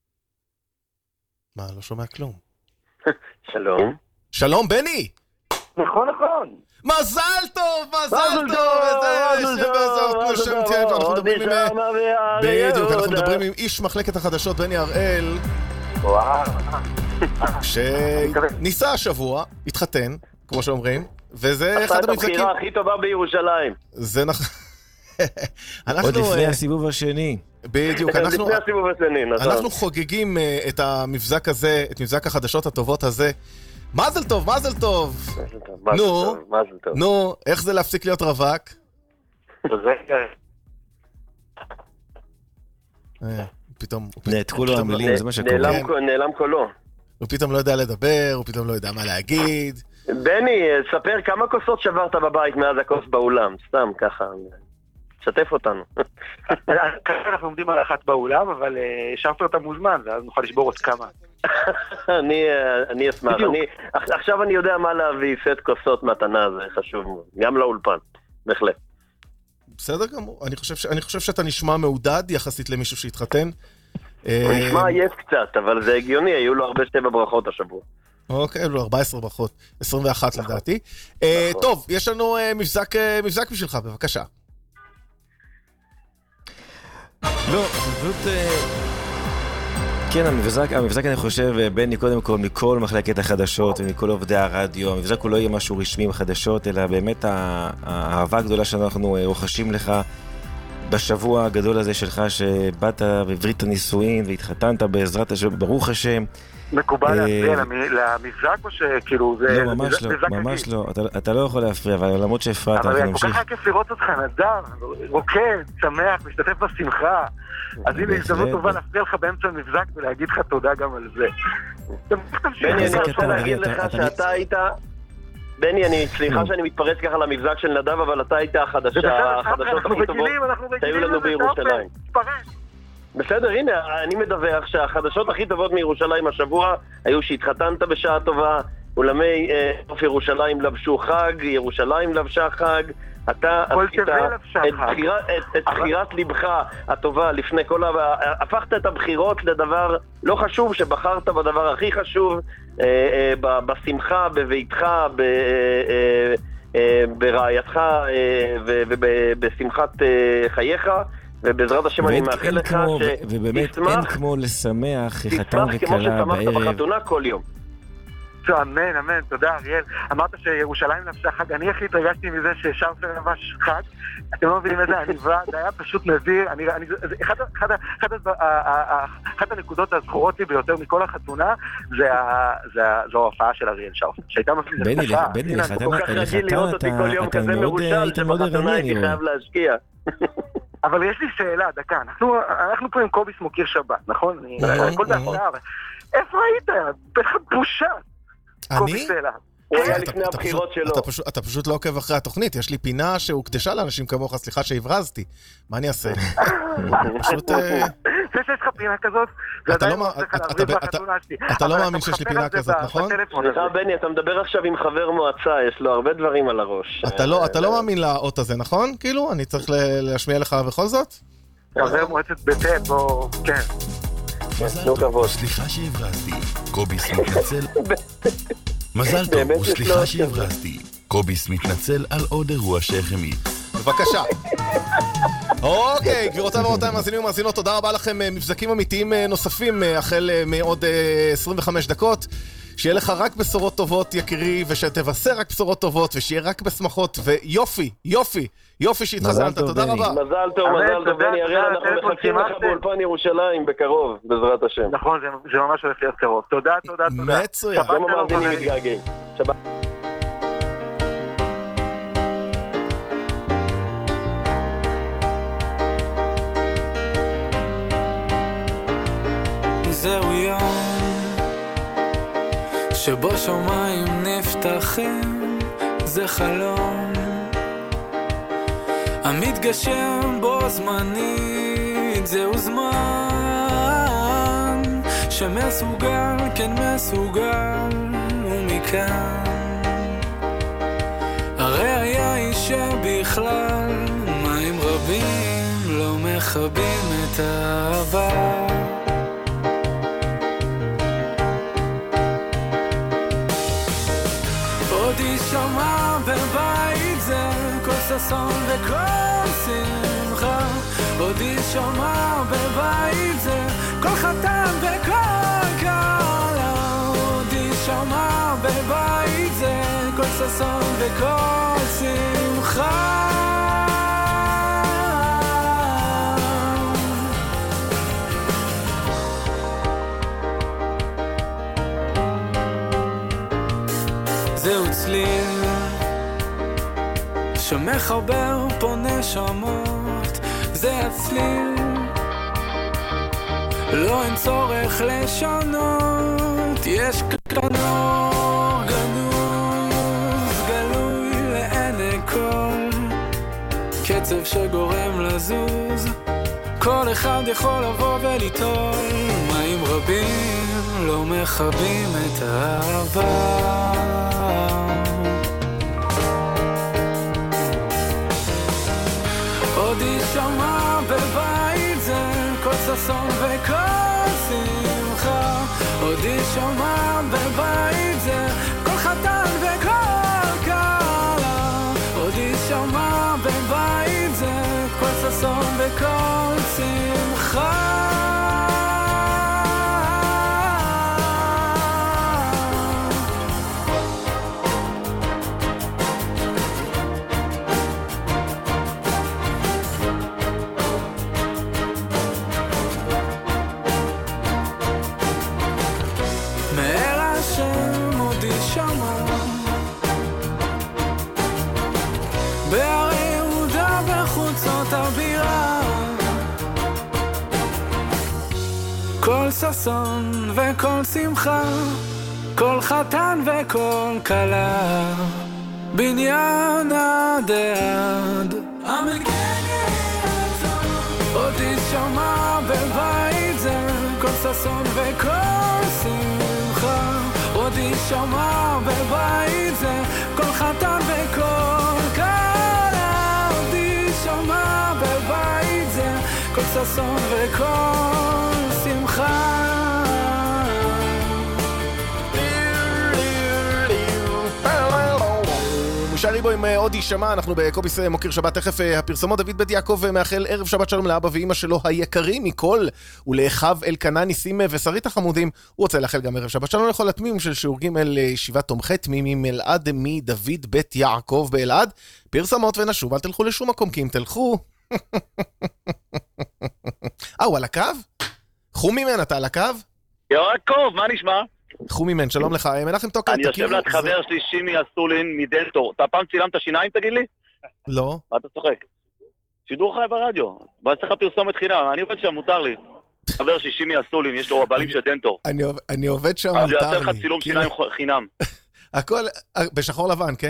מה, לא שומע כלום. שלום. שלום, בני! נכון, נכון. מזל טוב, מזל טוב, איזה שבעזרת לשם תהיה, אנחנו מדברים עם... בדיוק, אנחנו מדברים עם איש מחלקת החדשות, בני הראל, שניסה השבוע, התחתן, כמו שאומרים, וזה אחד המבזקים... עשה את הבחירה הכי טובה בירושלים. זה נכון. עוד לפני הסיבוב השני. בדיוק, לפני הסיבוב השני, נכון. אנחנו חוגגים את המבזק הזה, את מבזק החדשות הטובות הזה. מזל טוב, מזל טוב. נו, נו, איך זה להפסיק להיות רווק? פתאום... נעתקו לו המילים, זה מה שקורה. נעלם קולו. הוא פתאום לא יודע לדבר, הוא פתאום לא יודע מה להגיד. בני, ספר כמה כוסות שברת בבית מאז הכוס באולם, סתם ככה. שתף אותנו. ככה אנחנו עומדים על אחת באולם, אבל השארתי אותה מוזמן, ואז נוכל לשבור עוד כמה. אני אשמח. עכשיו אני יודע מה להביא, סט כוסות מתנה, זה חשוב. גם לאולפן, בהחלט. בסדר גמור. אני חושב שאתה נשמע מעודד יחסית למישהו שהתחתן. הוא נשמע עייף קצת, אבל זה הגיוני, היו לו הרבה שבע ברכות השבוע. אוקיי, היו לו ארבע עשרה ברכות, עשרים ואחת לדעתי. טוב, יש לנו מבזק בשבילך, בבקשה. לא, פשוט... כן, המבזק, המבזק אני חושב, בני, קודם כל, מכל מחלקת החדשות ומכל עובדי הרדיו, המבזק הוא לא יהיה משהו רשמי בחדשות, אלא באמת האהבה הגדולה שאנחנו רוחשים לך בשבוע הגדול הזה שלך, שבאת בברית הנישואין והתחתנת בעזרת השם, ברוך השם. מקובל להפריע למבזק או שכאילו זה... לא, ממש לא, ממש לא. אתה לא יכול להפריע, אבל למרות שהפרעת, אנחנו נמשיך. אבל כל כך כיף לראות אותך נדם, רוקד, שמח, משתתף בשמחה. אז הנה הזדמנות טובה להפריע לך באמצע המבזק ולהגיד לך תודה גם על זה. בני, אני רוצה להגיד לך שאתה היית... בני, אני סליחה שאני מתפרץ ככה למבזק של נדב, אבל אתה היית החדשות הכי טובות שהיו לנו בירושלים. בסדר, הנה, אני מדווח שהחדשות הכי טובות מירושלים השבוע היו שהתחתנת בשעה טובה, אולמי סוף ירושלים לבשו חג, ירושלים לבשה חג, אתה עשית את בחירת לבך הטובה לפני כל ה... הפכת את הבחירות לדבר לא חשוב, שבחרת בדבר הכי חשוב, בשמחה, בביתך, ברעייתך ובשמחת חייך, ובעזרת השם אני מאחל לך ובאמת אין כמו לשמח חתן וכלה בערב. בחתונה כל יום. אמן, אמן, תודה אריאל. אמרת שירושלים לבשה חג, אני הכי התרגשתי מזה ששרפר לבש חג. אתם לא מבינים איזה עניבה, זה היה פשוט נדיר. אחת הנקודות הזכורות לי ביותר מכל החתונה זו ההופעה של אריאל שרפר, שהייתה מפליזת. בני, לחתן אתה מאוד היית מאוד ערני, אני רואה. אבל יש לי שאלה, דקה, אנחנו פה עם קובי סמוקיר שבת, נכון? הכל דקה, איפה היית? בטח בושה. אני? הוא היה לפני הבחירות שלו. אתה פשוט לא עוקב אחרי התוכנית, יש לי פינה שהוקדשה לאנשים כמוך, סליחה שהברזתי. מה אני אעשה? פשוט... זה שיש לך פינה כזאת, אתה לא מאמין שיש לי פינה כזאת, נכון? סליחה בני, אתה מדבר עכשיו עם חבר מועצה, יש לו הרבה דברים על הראש. אתה לא מאמין לאות הזה, נכון? כאילו, אני צריך להשמיע לך בכל זאת? חבר מועצת ביתה, בוא... כן. נו כבוד. סליחה שהברזתי, קוביס מתנצל... מזל טוב, וסליחה שהברזתי, קוביס מתנצל על עוד אירוע שהחמיא. בבקשה. אוקיי, גבירותיי ורבותיי, מאזינים ומאזינות, תודה רבה לכם. מבזקים אמיתיים נוספים החל מעוד עשרים וחמש דקות. שיהיה לך רק בשורות טובות, יקירי, ושתבשר רק בשורות טובות, ושיהיה רק בשמחות, ויופי, יופי, יופי שהתחזנת, תודה רבה. מזל טוב, מזל טוב, בני אריאל, אנחנו מחכים לך באולפן ירושלים בקרוב, בעזרת השם. נכון, זה ממש הולך להיות קרוב. תודה, תודה, תודה. מצוין. גם המאזינים מתגעגעים. שבת. זהו יום שבו שמיים נפתחים, זה חלום המתגשם בו זמנית, זהו זמן שמסוגל, כן מסוגל, ומכאן הראיה היא שבכלל מים רבים לא מכבים את האהבה. Some ששון וכל שמחה, עוד יישמע בבית זה כל חתן וכל כלה, עוד יישמע בבית זה כל ששון וכל שמחה. זהו צליל שמחבר פה נשמות, זה הצליל, לא אין צורך לשנות, יש כנור גנוז גלוי לעיני כל, קצב שגורם לזוז, כל אחד יכול לבוא וליטול, מים רבים לא מכבים את האהבה. עוד יישמע בבית זה כל ששון וכל שמחה, עוד יישמע בבית זה כל חתן וכל כלה, עוד יישמע בבית זה כל ששון וכל שמחה. כל ששון וכל שמחה, כל חתן וכל כלה, בניין עד עד המגן יעצור, עוד יישמע בבית זה כל ששון וכל שמחה, עוד יישמע בבית זה כל חתן וכל כלה, עוד יישמע בבית זה כל ששון וכל שמחה. נשארי בו עם עוד יישמע, אנחנו בקוביס מוקיר שבת, תכף הפרסומות. דוד בית יעקב מאחל ערב שבת שלום לאבא ואמא שלו היקרים מכל, ולאחיו אלקנה ניסים ושרית החמודים. הוא רוצה לאחל גם ערב שבת שלום לכל התמימים של שיעור ג' ישיבת תומכי תמימים אלעד מדוד בית יעקב באלעד. פרסומות ונשוב, אל תלכו לשום מקום, כי אם תלכו... אה, הוא על הקו? חומימן, אתה על הקו? יעקב, מה נשמע? חומימן, שלום לך. מנחם טוקר, אני יושב ליד חבר שלי, שימי אסולין מדלתור. אתה פעם צילמת שיניים, תגיד לי? לא. מה אתה צוחק? שידור חי ברדיו. בוא נעשה לך פרסומת חינם, אני עובד שם, מותר לי. חבר שלי, שימי אסולין, יש לו הבעלים של דנטור. אני עובד שם, מותר לי. אני אעשה אעשה לך צילום שיניים חינם. הכל, בשחור לבן, כן?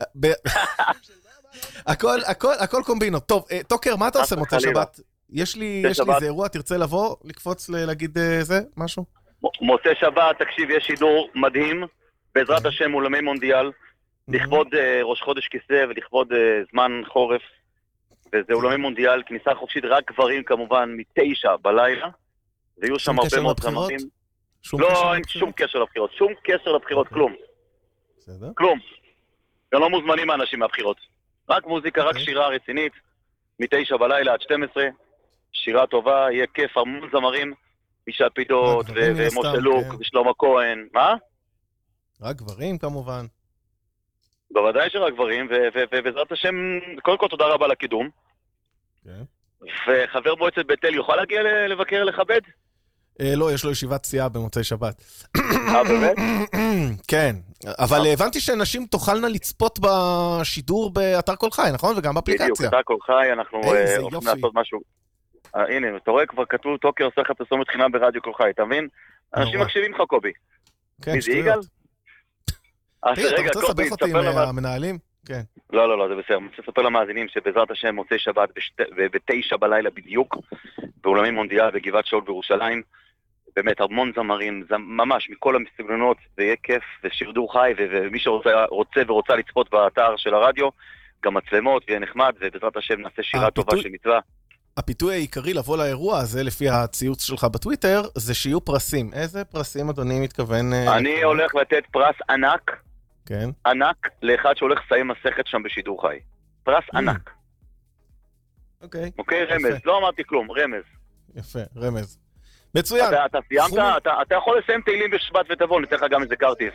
הכל, הכל, הכל קומבינות. טוב, טוקר, מה אתה עושה מוצא שבת? יש לי, יש לי איזה אירוע, תרצה לבוא, לקפוץ, להגיד זה, משהו? מוצא שבת, תקשיב, יש שידור מדהים, בעזרת השם אולמי מונדיאל, לכבוד ראש חודש כיסא ולכבוד זמן חורף, וזה אולמי מונדיאל, כניסה חופשית, רק גברים כמובן, מתשע בלילה, ויהיו שם הרבה מאוד זמרים. לא, אין שום קשר לבחירות, שום קשר לבחירות, כלום. כלום. גם לא מוזמנים האנשים מהבחירות. רק מוזיקה, רק שירה רצינית, מתשע בלילה עד שתים עשרה, שירה טובה, יהיה כיף, המון זמרים, מישה פידות ומשה לוק ושלמה כהן. מה? רק גברים כמובן. בוודאי שרק גברים, ובעזרת השם, קודם כל תודה רבה לקידום. וחבר מועצת בית אל יוכל להגיע לבקר לכבד? לא, יש לו ישיבת סיעה במוצאי שבת. אה, באמת? כן, אבל הבנתי שנשים תוכלנה לצפות בשידור באתר כל חי, נכון? וגם באפליקציה. בדיוק, אתר כל חי, אנחנו הולכים לעשות משהו. הנה, אתה רואה כבר כתוב, טוקר עושה לך פרסומת חינם ברדיו כל חי, אתה מבין? אנשים מקשיבים לך, קובי. כן, שטויות. אתה רוצה לסבך אותי עם המנהלים? כן. לא, לא, לא, זה בסדר. אני רוצה לספר למאזינים שבעזרת השם מוצאי שבת בתשע בלילה בדיוק, באולמי מונדיאל בגבעת שאול בירושלים, באמת המון זמרים, ממש מכל המסגנונות, ויהיה כיף, ושירדור חי, ומי שרוצה ורוצה לצפות באתר של הרדיו, גם מצלמות, ויהיה נחמד, ובעזרת השם נעשה שירה טובה של מצווה. הפיתוי העיקרי לבוא לאירוע הזה, לפי הציוץ שלך בטוויטר, זה שיהיו פרסים. איזה פרסים אדוני מתכוון? אני הולך לתת פרס ענק, כן. ענק, לאחד שהולך לסיים מסכת שם בשידור חי. פרס ענק. אוקיי. אוקיי, רמז. לא אמרתי כלום, רמז. יפה, רמז. מצוין. אתה, אתה סיימת? אתה, אתה יכול לסיים תהילים בשבת ותבוא, ניתן לך גם איזה כרטיס.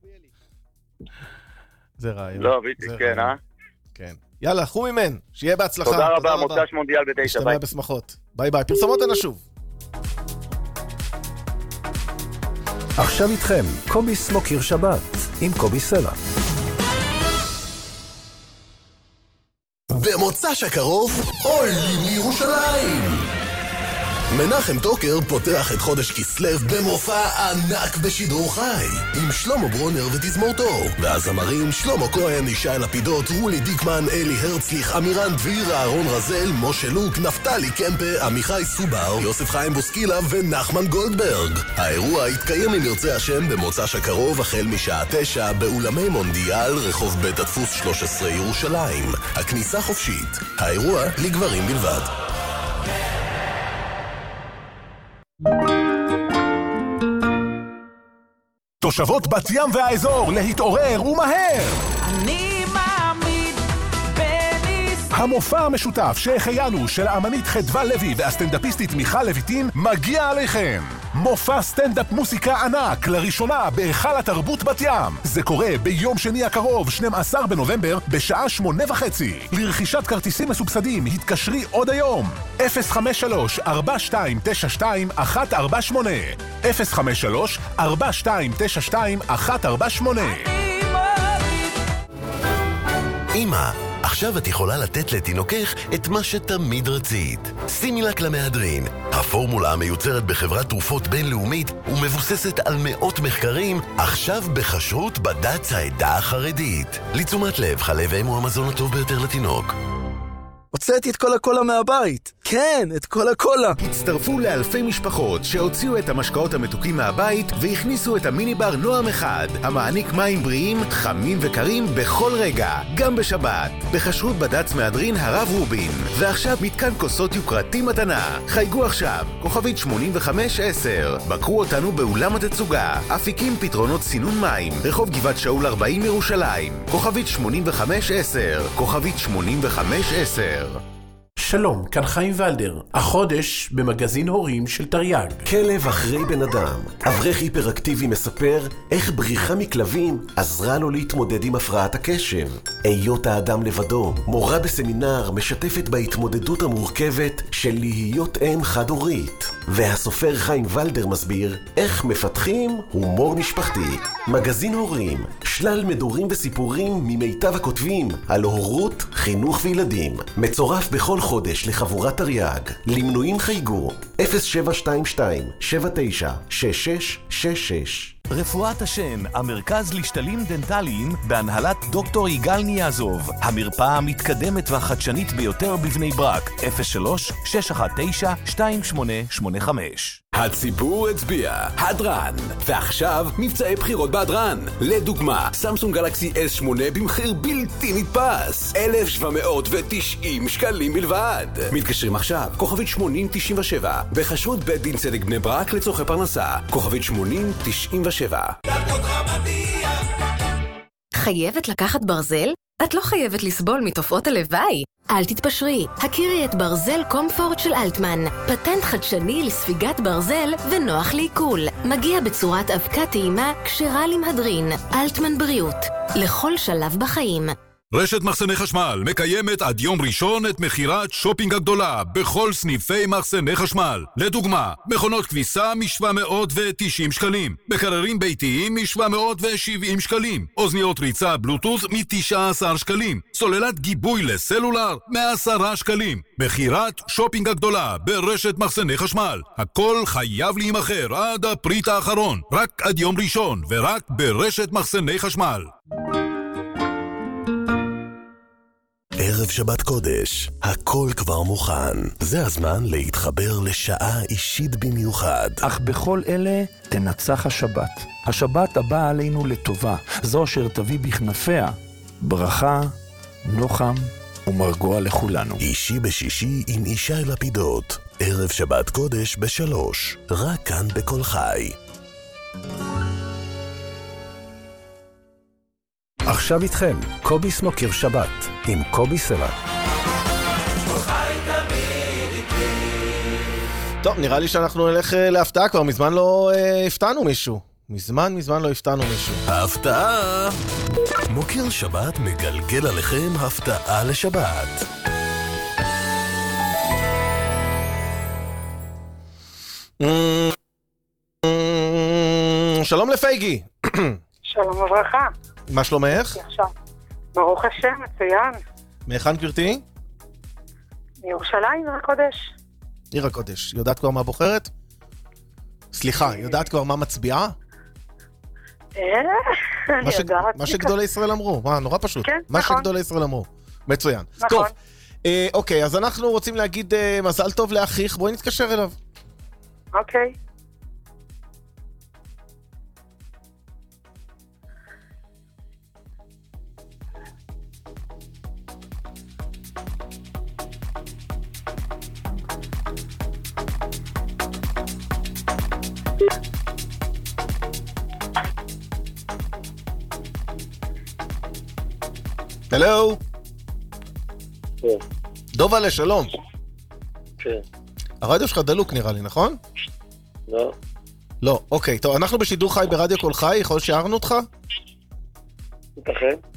זה רעיון. לא, ביטי, כן, אה? כן. יאללה, חום אימן, שיהיה בהצלחה. תודה רבה, מוקדש מונדיאל בתשע, ביי. נשתמע בשמחות. ביי ביי. פרסומות הנשוב. עכשיו איתכם, קובי סמוקר שבת, עם קובי סלע. במוצ"ש הקרוב, עולים לירושלים! מנחם טוקר פותח את חודש כסלו במופע ענק בשידור חי עם שלמה ברונר ותזמורתו והזמרים שלמה כהן, ישי לפידות, רולי דיקמן, אלי הרצליך, אמירן דביר, אהרון רזל, משה לוק, נפתלי קמפה, עמיחי סובר, יוסף חיים בוסקילה ונחמן גולדברג. האירוע יתקיים אם ירצה השם במוצ"ש הקרוב החל משעה תשע באולמי מונדיאל, רחוב בית הדפוס שלוש עשרה ירושלים. הכניסה חופשית. האירוע לגברים בלבד. תושבות בת ים והאזור להתעורר ומהר! אני מעמיד בניס... המופע המשותף שהחיינו של האמנית חדווה לוי והסטנדאפיסטית מיכל לויטין מגיע עליכם. מופע סטנדאפ מוסיקה ענק לראשונה בהיכל התרבות בת ים. זה קורה ביום שני הקרוב, שנים עשר בנובמבר, בשעה שמונה וחצי. לרכישת כרטיסים מסובסדים התקשרי עוד היום. אפס חמש שלוש ארבע שתיים תשע שתיים אחת ארבע שמונה אפס חמש שלוש ארבע שתיים תשע שתיים אחת ארבע שמונה. אמא, עכשיו את יכולה לתת לתינוקך את מה שתמיד רצית. סימילק למהדרין. הפורמולה המיוצרת בחברת תרופות בינלאומית ומבוססת על מאות מחקרים, עכשיו בחשרות בד"ץ העדה החרדית. לתשומת לב, חלב אם הוא המזון הטוב ביותר לתינוק. הוצאתי את כל הקולה מהבית. כן, את כל הקולה. הצטרפו לאלפי משפחות שהוציאו את המשקאות המתוקים מהבית והכניסו את המיני-בר נועם אחד, המעניק מים בריאים, חמים וקרים בכל רגע, גם בשבת. בחשרות בד"ץ מהדרין הרב רובין. ועכשיו מתקן כוסות יוקרתי מתנה. חייגו עכשיו, כוכבית שמונים וחמש עשר. בקרו אותנו באולם התצוגה. אפיקים פתרונות סינון מים. רחוב גבעת שאול ארבעים ירושלים. כוכבית שמונים וחמש עשר. כוכבית שמונים וחמש עשר. שלום, כאן חיים ולדר, החודש במגזין הורים של תרי"ג. כלב אחרי בן אדם. אברך היפראקטיבי מספר איך בריחה מכלבים עזרה לו להתמודד עם הפרעת הקשב. היות האדם לבדו, מורה בסמינר משתפת בהתמודדות המורכבת של להיות אם חד-הורית. והסופר חיים ולדר מסביר איך מפתחים הומור משפחתי. מגזין הורים, שלל מדורים וסיפורים ממיטב הכותבים על הורות, חינוך וילדים. מצורף בכל חודש לחבורת תרי"ג. למנויים חייגו אפס שבע שתיים שתיים שבע תשע שש שש שש שש. רפואת השן, המרכז לשתלים דנטליים בהנהלת דוקטור יגאל ניאזוב. המרפאה המתקדמת והחדשנית ביותר בבני ברק. אפס שלוש שש אחת תשע שתיים שמונה שמונה חמש. הציבור הצביע, הדרן, ועכשיו מבצעי בחירות בהדרן. לדוגמה, סמסונג גלקסי אס שמונה במחיר בלתי נתפס, אלף שבע מאות ותשעים שקלים בלבד. מתקשרים עכשיו, כוכבית שמונים תשעים ושבע, בחשרות בית דין צדק בני ברק לצורכי פרנסה, כוכבית שמונים תשעים ושבע. חייבת לקחת ברזל? את לא חייבת לסבול מתופעות הלוואי. אל תתפשרי, הכירי את ברזל קומפורט של אלטמן. פטנט חדשני לספיגת ברזל ונוח לעיכול. מגיע בצורת אבקה טעימה כשרה למהדרין. אלטמן בריאות, לכל שלב בחיים. רשת מחסני חשמל מקיימת עד יום ראשון את מחירת שופינג הגדולה בכל סניפי מחסני חשמל. לדוגמה, מכונות כביסה מ-שבע מאות ותשעים שקלים, מקררים ביתיים מ-שבע מאות ושבעים שקלים, אוזניות ריצה בלוטות' מ-תשעה עשר שקלים, סוללת גיבוי לסלולר מ-עשרה שקלים. מחירת שופינג הגדולה ברשת מחסני חשמל. הכל חייב להימחר עד הפריט האחרון, רק עד יום ראשון ורק ברשת מחסני חשמל. ערב שבת קודש, הכל כבר מוכן. זה הזמן להתחבר לשעה אישית במיוחד. אך בכל אלה תנצח השבת. השבת הבאה עלינו לטובה, זו אשר תביא בכנפיה ברכה, נוחם ומרגוע לכולנו. אישי בשישי עם ישי לפידות. ערב שבת קודש בשלוש, רק כאן בכל חי. עכשיו איתכם, קובי סנוקר שבת, עם קובי סלע. טוב, נראה לי שאנחנו נלך אה, להפתעה, כבר מזמן לא אה, הפתענו מישהו. מזמן מזמן לא הפתענו מישהו. ההפתעה! מוקר שבת מגלגל עליכם הפתעה לשבת. שלום לפייגי. שלום וברכה. מה שלומך? עכשיו. ברוך השם, מצוין. מהיכן גברתי? מירושלים, הקודש. עיר הקודש. יודעת כבר מה בוחרת? סליחה, יודעת כבר מה מצביעה? אה, אני יודעת. מה שגדולי ישראל אמרו. מה, נורא פשוט. כן, מה נכון. שגדולי ישראל אמרו. מצוין. נכון. טוב. אה, אוקיי, אז אנחנו רוצים להגיד אה, מזל טוב לאחיך. בואי נתקשר אליו. אוקיי. הלו? כן. דובלה, שלום. כן. הרדיו שלך דלוק נראה לי, נכון? לא. לא, אוקיי. טוב, אנחנו בשידור חי ברדיו כל חי, יכול שיערנו אותך? ייתכן.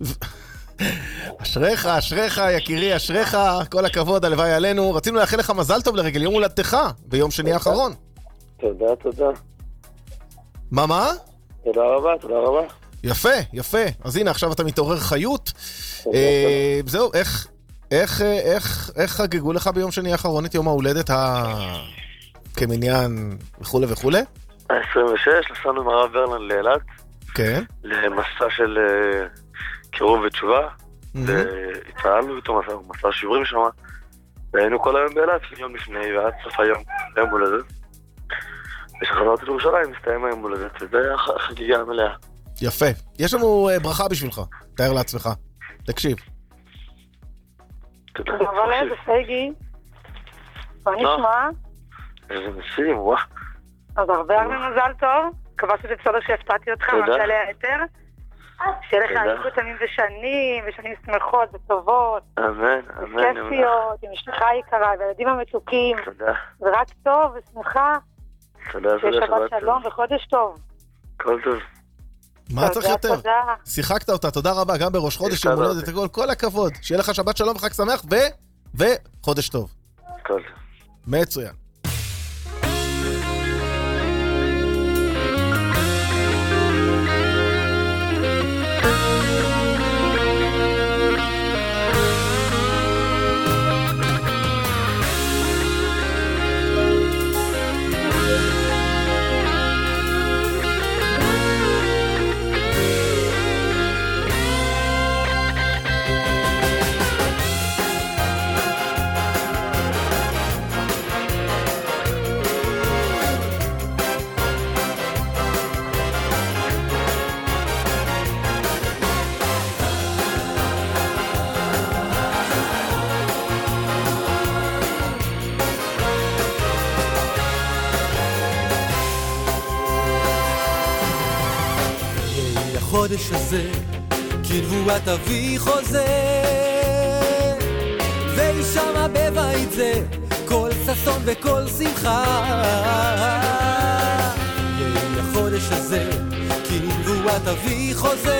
אשריך, אשריך, יקירי, אשריך, כל הכבוד, הלוואי עלינו. רצינו לאחל לך מזל טוב לרגל יום הולדתך, ביום שני האחרון. תודה, תודה. מה, מה? תודה רבה, תודה רבה. יפה, יפה. אז הנה, עכשיו אתה מתעורר חיות. אה, זהו, איך, איך, איך, איך חגגו לך ביום שני האחרון את יום ההולדת ה... כמניין וכו' וכו'? ה-עשרים ושש, נסענו עם הרב ברלן לאילת. כן. למסע של קירוב ותשובה. והתפעלנו איתו מסע שיעורים שם. והיינו כל היום באילת, יום לפני ועד סוף היום, היום הולדת. ושחזרתי לירושלים, מסתיים היום הולדת, וזה היה חגיגה מלאה. יפה. יש לנו ברכה בשבילך, תאר לעצמך. תקשיב. תודה. אבל איזה פייגי. מה נשמע? איזה נשים, וואו. אז הרבה הרבה מזל טוב. מקווה שזה בסדר שהפתעתי אותך, תודה. מזל היתר. שיהיה לך תודה. עיבוד ימים ושנים, ושנים שמחות וטובות. אמן, אמן. כיפיות, עם אשתך היקרה, והילדים המתוקים. תודה. ורק טוב ושמחה. תודה, שיהיה תודה, שבת שלום וחודש טוב. כל טוב. מה צריך יותר? תודה. שיחקת אותה, תודה רבה, גם בראש חודש, יום הולדת, הכל, כל הכבוד. שיהיה לך שבת שלום וחג שמח, ו... וחודש טוב. כל טוב. מצוין. החודש הזה כנבואת אבי חוזר וישמע בבית זה כל ששון וכל שמחה יהי החודש הזה כנבואת אבי חוזר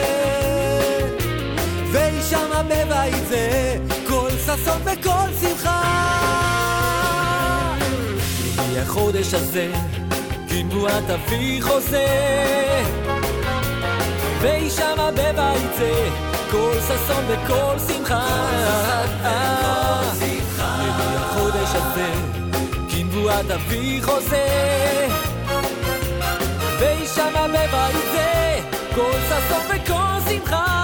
וישמע בבית זה כל ששון וכל שמחה יהי החודש הזה כנבואת אבי חוזר וישמע בבית זה כל ששון וכל שמחה יהי החודש הזה כנבואת אבי חוזר וישמע בבית זה כל ששון וכל שמחה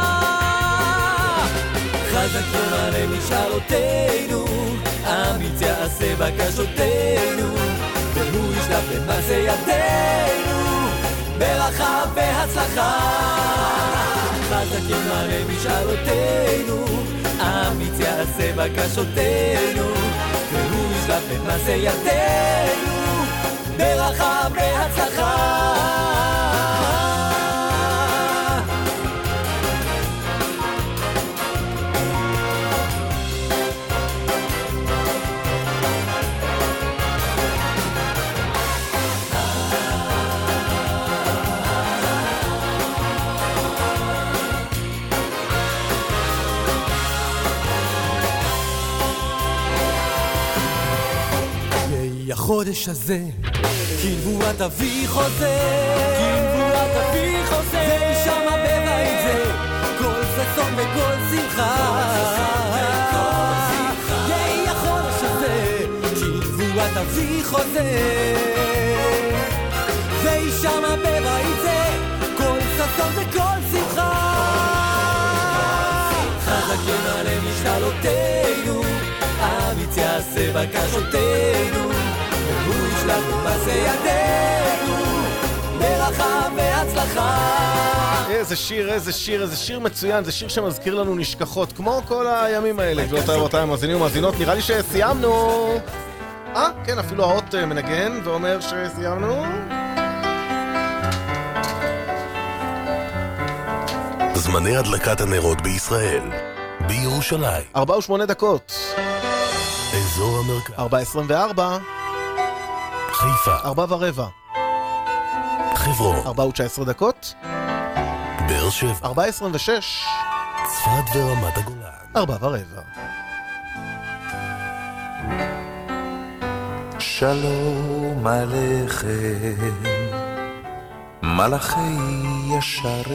חזק יאמר למשאלותינו אמיץ יעשה בקשותינו והוא ישלח במעשה ידינו ברכה והצלחה חזק יאמר למשאלותינו אמיץ יעשה בקשותינו והוא ישלח במעשה ידינו ברכה והצלחה החודש הזה, כי נבואת אבי חוזר, כי נבואת אבי חוזר, זה שמה בבית זה, כל ששון וכל שמחה, יהי החודש הזה, כי נבואת אבי חוזר, זה שמה בבית זה, כל ששון וכל שמחה, חזקים עליהם משתלותינו, אמיץ יעשה בקשותינו, והוא ישלח במעשה ידינו, ברכה והצלחה. איזה שיר, איזה שיר, איזה שיר מצוין, זה שיר שמזכיר לנו נשכחות, כמו כל הימים האלה, גבירותיי ורבותיי, מאזינים ומאזינות, נראה לי שסיימנו. אה, כן, אפילו האות מנגן ואומר שסיימנו. זמני הדלקת הנרות בישראל, בירושלים. ארבע ושמונה דקות. אזור המרכז. ארבע עשרים וארבע. חיפה. ארבע ורבע. חברון. ארבע ותשע עשרה דקות. באר שבע. ארבע עשרים ושש. צפת ורמת הגולן. ארבע ורבע. שלום עליכם, מלאכי ישרת,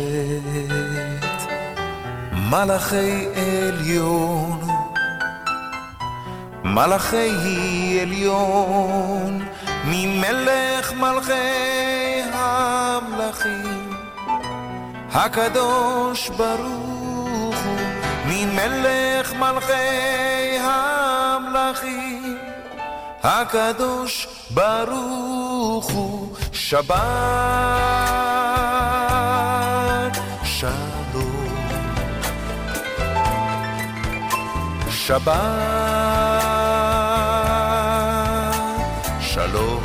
מלאכי עליון, מלאכי עליון, ממלך מלכי המלכים, הקדוש ברוך הוא, ממלך מלכי המלכים, הקדוש ברוך הוא. שבת שלום, שבת שלום,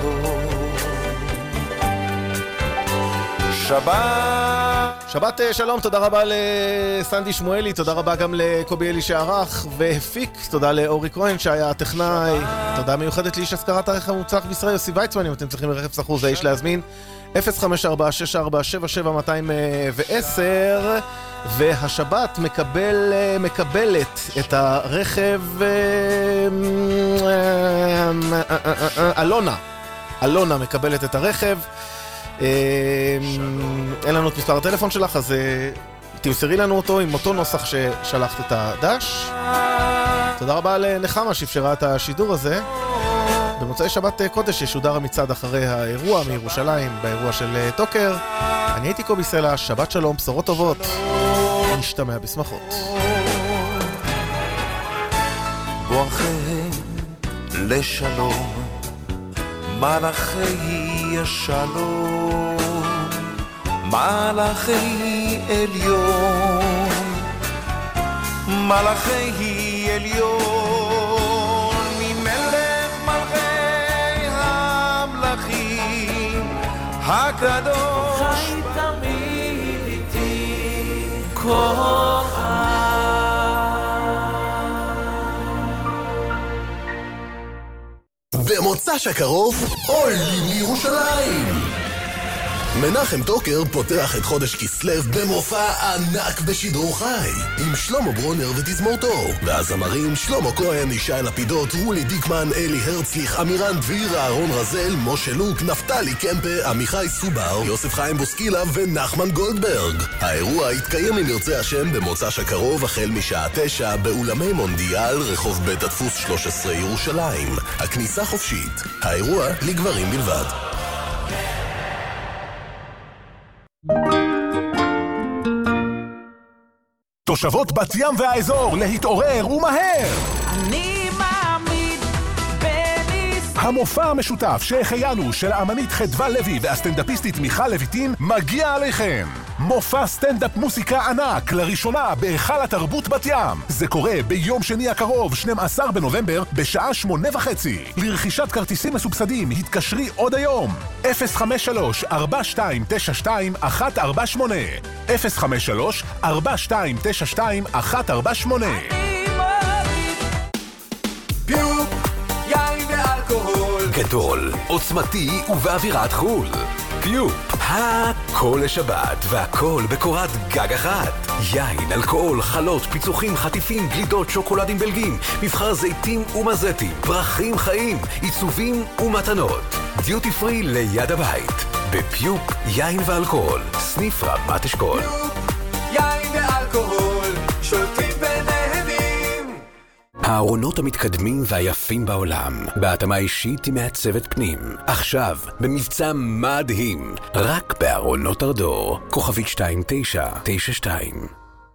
שבת שבת שלום, תודה רבה לסנדי שמואלי, תודה רבה גם לקובי אלי שערך והפיק, תודה לאורי כהן שהיה הטכנאי, תודה מיוחדת לאיש הזכרת הרכב המוצלח בישראל יוסי ויצמן. אם אתם צריכים רכב סחור זה איש להזמין אפס חמש ארבע שש ארבע שבע שבע מאתיים ועשר, והשבת מקבל, מקבלת את הרכב אלונה, אלונה מקבלת את הרכב. אין לנו את מספר הטלפון שלך, אז תמסרי לנו אותו עם אותו נוסח ששלחת את הדש. תודה רבה לנחמה שאפשרה את השידור הזה. במוצאי שבת קודש ישודר המצעד אחרי האירוע מירושלים, באירוע של טוקר. אני הייתי קובי סלע, שבת שלום, בשורות טובות, נשתמע בשמחות. בואכם לשלום, מלאכי השלום, מלאכי עליון, מלאכי עליון, ממלך מלכי המלכים, הקדוש חי תמיד איתי כל במוצ"ש הקרוב עולים לירושלים. מנחם טוקר פותח את חודש כסלו במופע ענק בשידור חי עם שלמה ברונר ותזמורתו, והזמרים שלמה כהן, ישי לפידות, רולי דיקמן, אלי הרצליך, אמירן דביר, אהרון רזל, משה לוק, נפתלי קמפה, עמיחי סובר, יוסף חיים בוסקילה ונחמן גולדברג. האירוע יתקיים אם ירצה השם במוצ"ש הקרוב החל משעה תשע באולמי מונדיאל, רחוב בית הדפוס שלוש עשרה ירושלים. הכניסה חופשית. האירוע לגברים בלבד. תושבות בת ים והאזור להתעורר ומהר. אני מעמיד בניס. המופע המשותף שהחיינו של האמנית חדווה לוי והסטנדאפיסטית מיכל לויטין מגיע עליכם. מופע סטנדאפ מוסיקה ענק לראשונה בהיכל התרבות בת ים. זה קורה ביום שני הקרוב, שנים עשר בנובמבר, בשעה שמונה וחצי. לרכישת כרטיסים מסובסדים התקשרי עוד היום. אפס חמש שלוש ארבע שתיים תשע שתיים אחת ארבע שמונה אפס חמש שלוש ארבע שתיים תשע שתיים אחת ארבע שמונה. פיופ, יין ואלכוהול גדול, עוצמתי ובאווירת חול. פיופ, הכל לשבת, והכל בקורת גג אחת. יין, אלכוהול, חלות, פיצוחים, חטיפים, גלידות, שוקולדים בלגים, מבחר זיתים ומזטים, פרחים חיים, עיצובים ומתנות. דיוטי פרי ליד הבית. בפיופ, יין ואלכוהול. סניף רמת אשכול. יין ואלכוהול, שותים ונהנים. הארונות המתקדמים והיפים בעולם, בהתאמה אישית עם מעצבת פנים. עכשיו, במבצע מדהים, רק בארונות ארדור, כוכבית שתיים תשע תשע שתיים.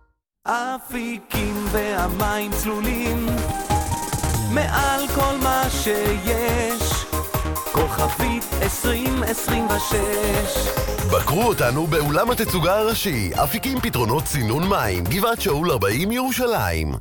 אפיקים והמים צלולים, מעל כל מה שיש, כוכבית עשרים עשרים ושש. בקרו אותנו באולם התצוגה הראשי, אפיקים פתרונות צינון מים, גבעת שאול ארבעים ירושלים.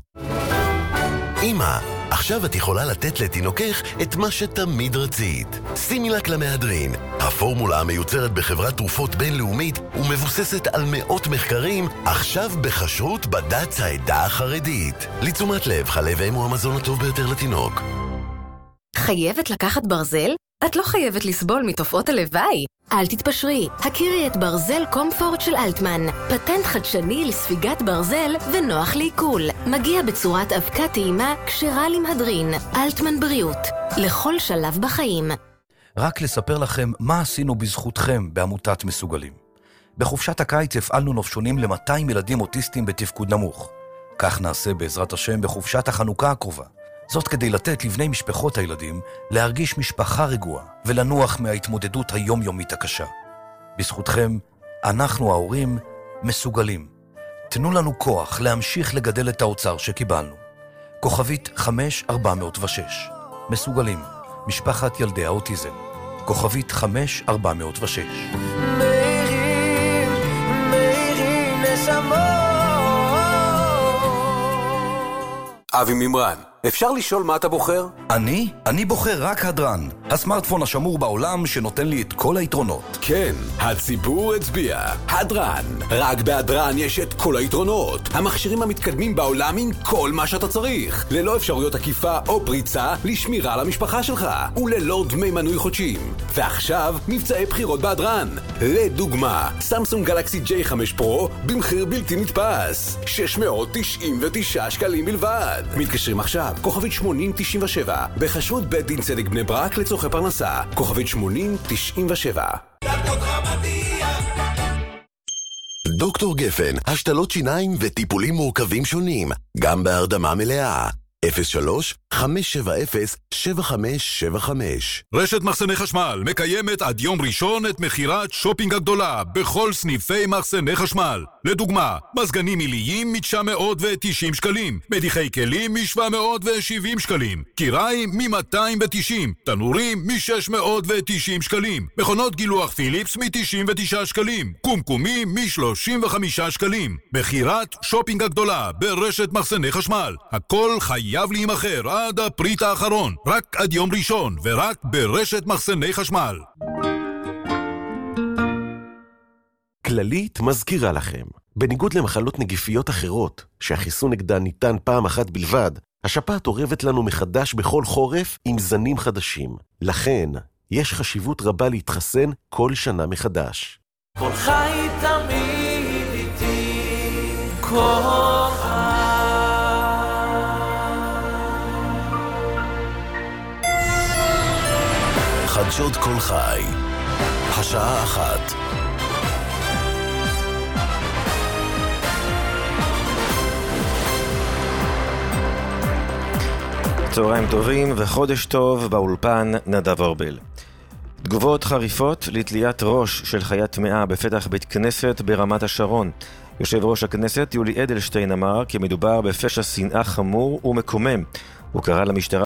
אמא, עכשיו את יכולה לתת לתינוקך את מה שתמיד רצית. סימילק למהדרין. הפורמולה המיוצרת בחברת תרופות בינלאומית ומבוססת על מאות מחקרים, עכשיו בחשרות בד"ץ העדה החרדית. לתשומת לב, חלב אם הוא המזון הטוב ביותר לתינוק. חייבת לקחת ברזל? את לא חייבת לסבול מתופעות הלוואי. אל תתפשרי, הכירי את ברזל קומפורט של אלטמן. פטנט חדשני לספיגת ברזל ונוח לעיכול. מגיע בצורת אבקה טעימה כשרה למהדרין. אלטמן בריאות, לכל שלב בחיים. רק לספר לכם מה עשינו בזכותכם בעמותת מסוגלים. בחופשת הקיץ הפעלנו נופשונים ל-מאתיים ילדים אוטיסטים בתפקוד נמוך. כך נעשה בעזרת השם בחופשת החנוכה הקרובה. זאת כדי לתת לבני משפחות הילדים להרגיש משפחה רגועה ולנוח מההתמודדות היומיומית הקשה. בזכותכם, אנחנו ההורים מסוגלים. תנו לנו כוח להמשיך לגדל את האוצר שקיבלנו. כוכבית חמש ארבע מאות ושש. מסוגלים, משפחת ילדי האוטיזם. כוכבית חמש ארבע מאות ושש. מהירים, מהירים נשמות. אבי מימרן, אפשר לשאול מה אתה בוחר? אני? אני בוחר רק הדרן, הסמארטפון השמור בעולם שנותן לי את כל היתרונות. כן, הציבור הצביע. הדרן. רק בהדרן יש את כל היתרונות. המכשירים המתקדמים בעולם עם כל מה שאתה צריך. ללא אפשרויות עקיפה או פריצה לשמירה על המשפחה שלך. וללא דמי מנוי חודשיים. ועכשיו, מבצעי בחירות בהדרן. לדוגמה, סמסונג גלקסי ג'יי חמש פרו במחיר בלתי נתפס. שש מאות תשעים ותשעה שקלים בלבד. מתקשרים עכשיו. כוכבית שמונים תשעים ושבע, בחשרות בית דין צדק בני ברק לצורכי פרנסה. כוכבית שמונים תשעים ושבע. דוקטור גפן, השתלות שיניים וטיפולים מורכבים שונים, גם בהרדמה מלאה. אפס שלוש חמש שבע אפס שבע חמש שבע חמש. רשת מחסני חשמל מקיימת עד יום ראשון את מחירת שופינג הגדולה בכל סניפי מחסני חשמל. לדוגמה, מזגנים עיליים מ-תשע מאות ותשעים שקלים, מדיחי כלים מ-שבע מאות ושבעים שקלים, קיריים מ-מאתיים ותשעים, תנורים מ-שש מאות ותשעים שקלים, מכונות גילוח פיליפס מ-תשעים ותשעה שקלים, קומקומים מ-שלושים וחמישה שקלים. מחירת שופינג הגדולה ברשת מחסני חשמל. הכל חייב להימחר עד הפריט האחרון, רק עד יום ראשון ורק ברשת מחסני חשמל. כללית מזכירה לכם, בניגוד למחלות נגיפיות אחרות, שהחיסון נגדן ניתן פעם אחת בלבד, השפעת עורבת לנו מחדש בכל חורף עם זנים חדשים. לכן, יש חשיבות רבה להתחסן כל שנה מחדש. כל חי תמיד איתי, כל חי. חדשות כל חי, השעה אחת. צהריים טובים וחודש טוב, באולפן נדב ארבל. תגובות חריפות לתליית ראש של חיה טמאה בפתח בית כנסת ברמת השרון. יושב ראש הכנסת יולי אדלשטיין אמר כי מדובר בפשע שנאה חמור ומקומם. הוא קרא למשטרה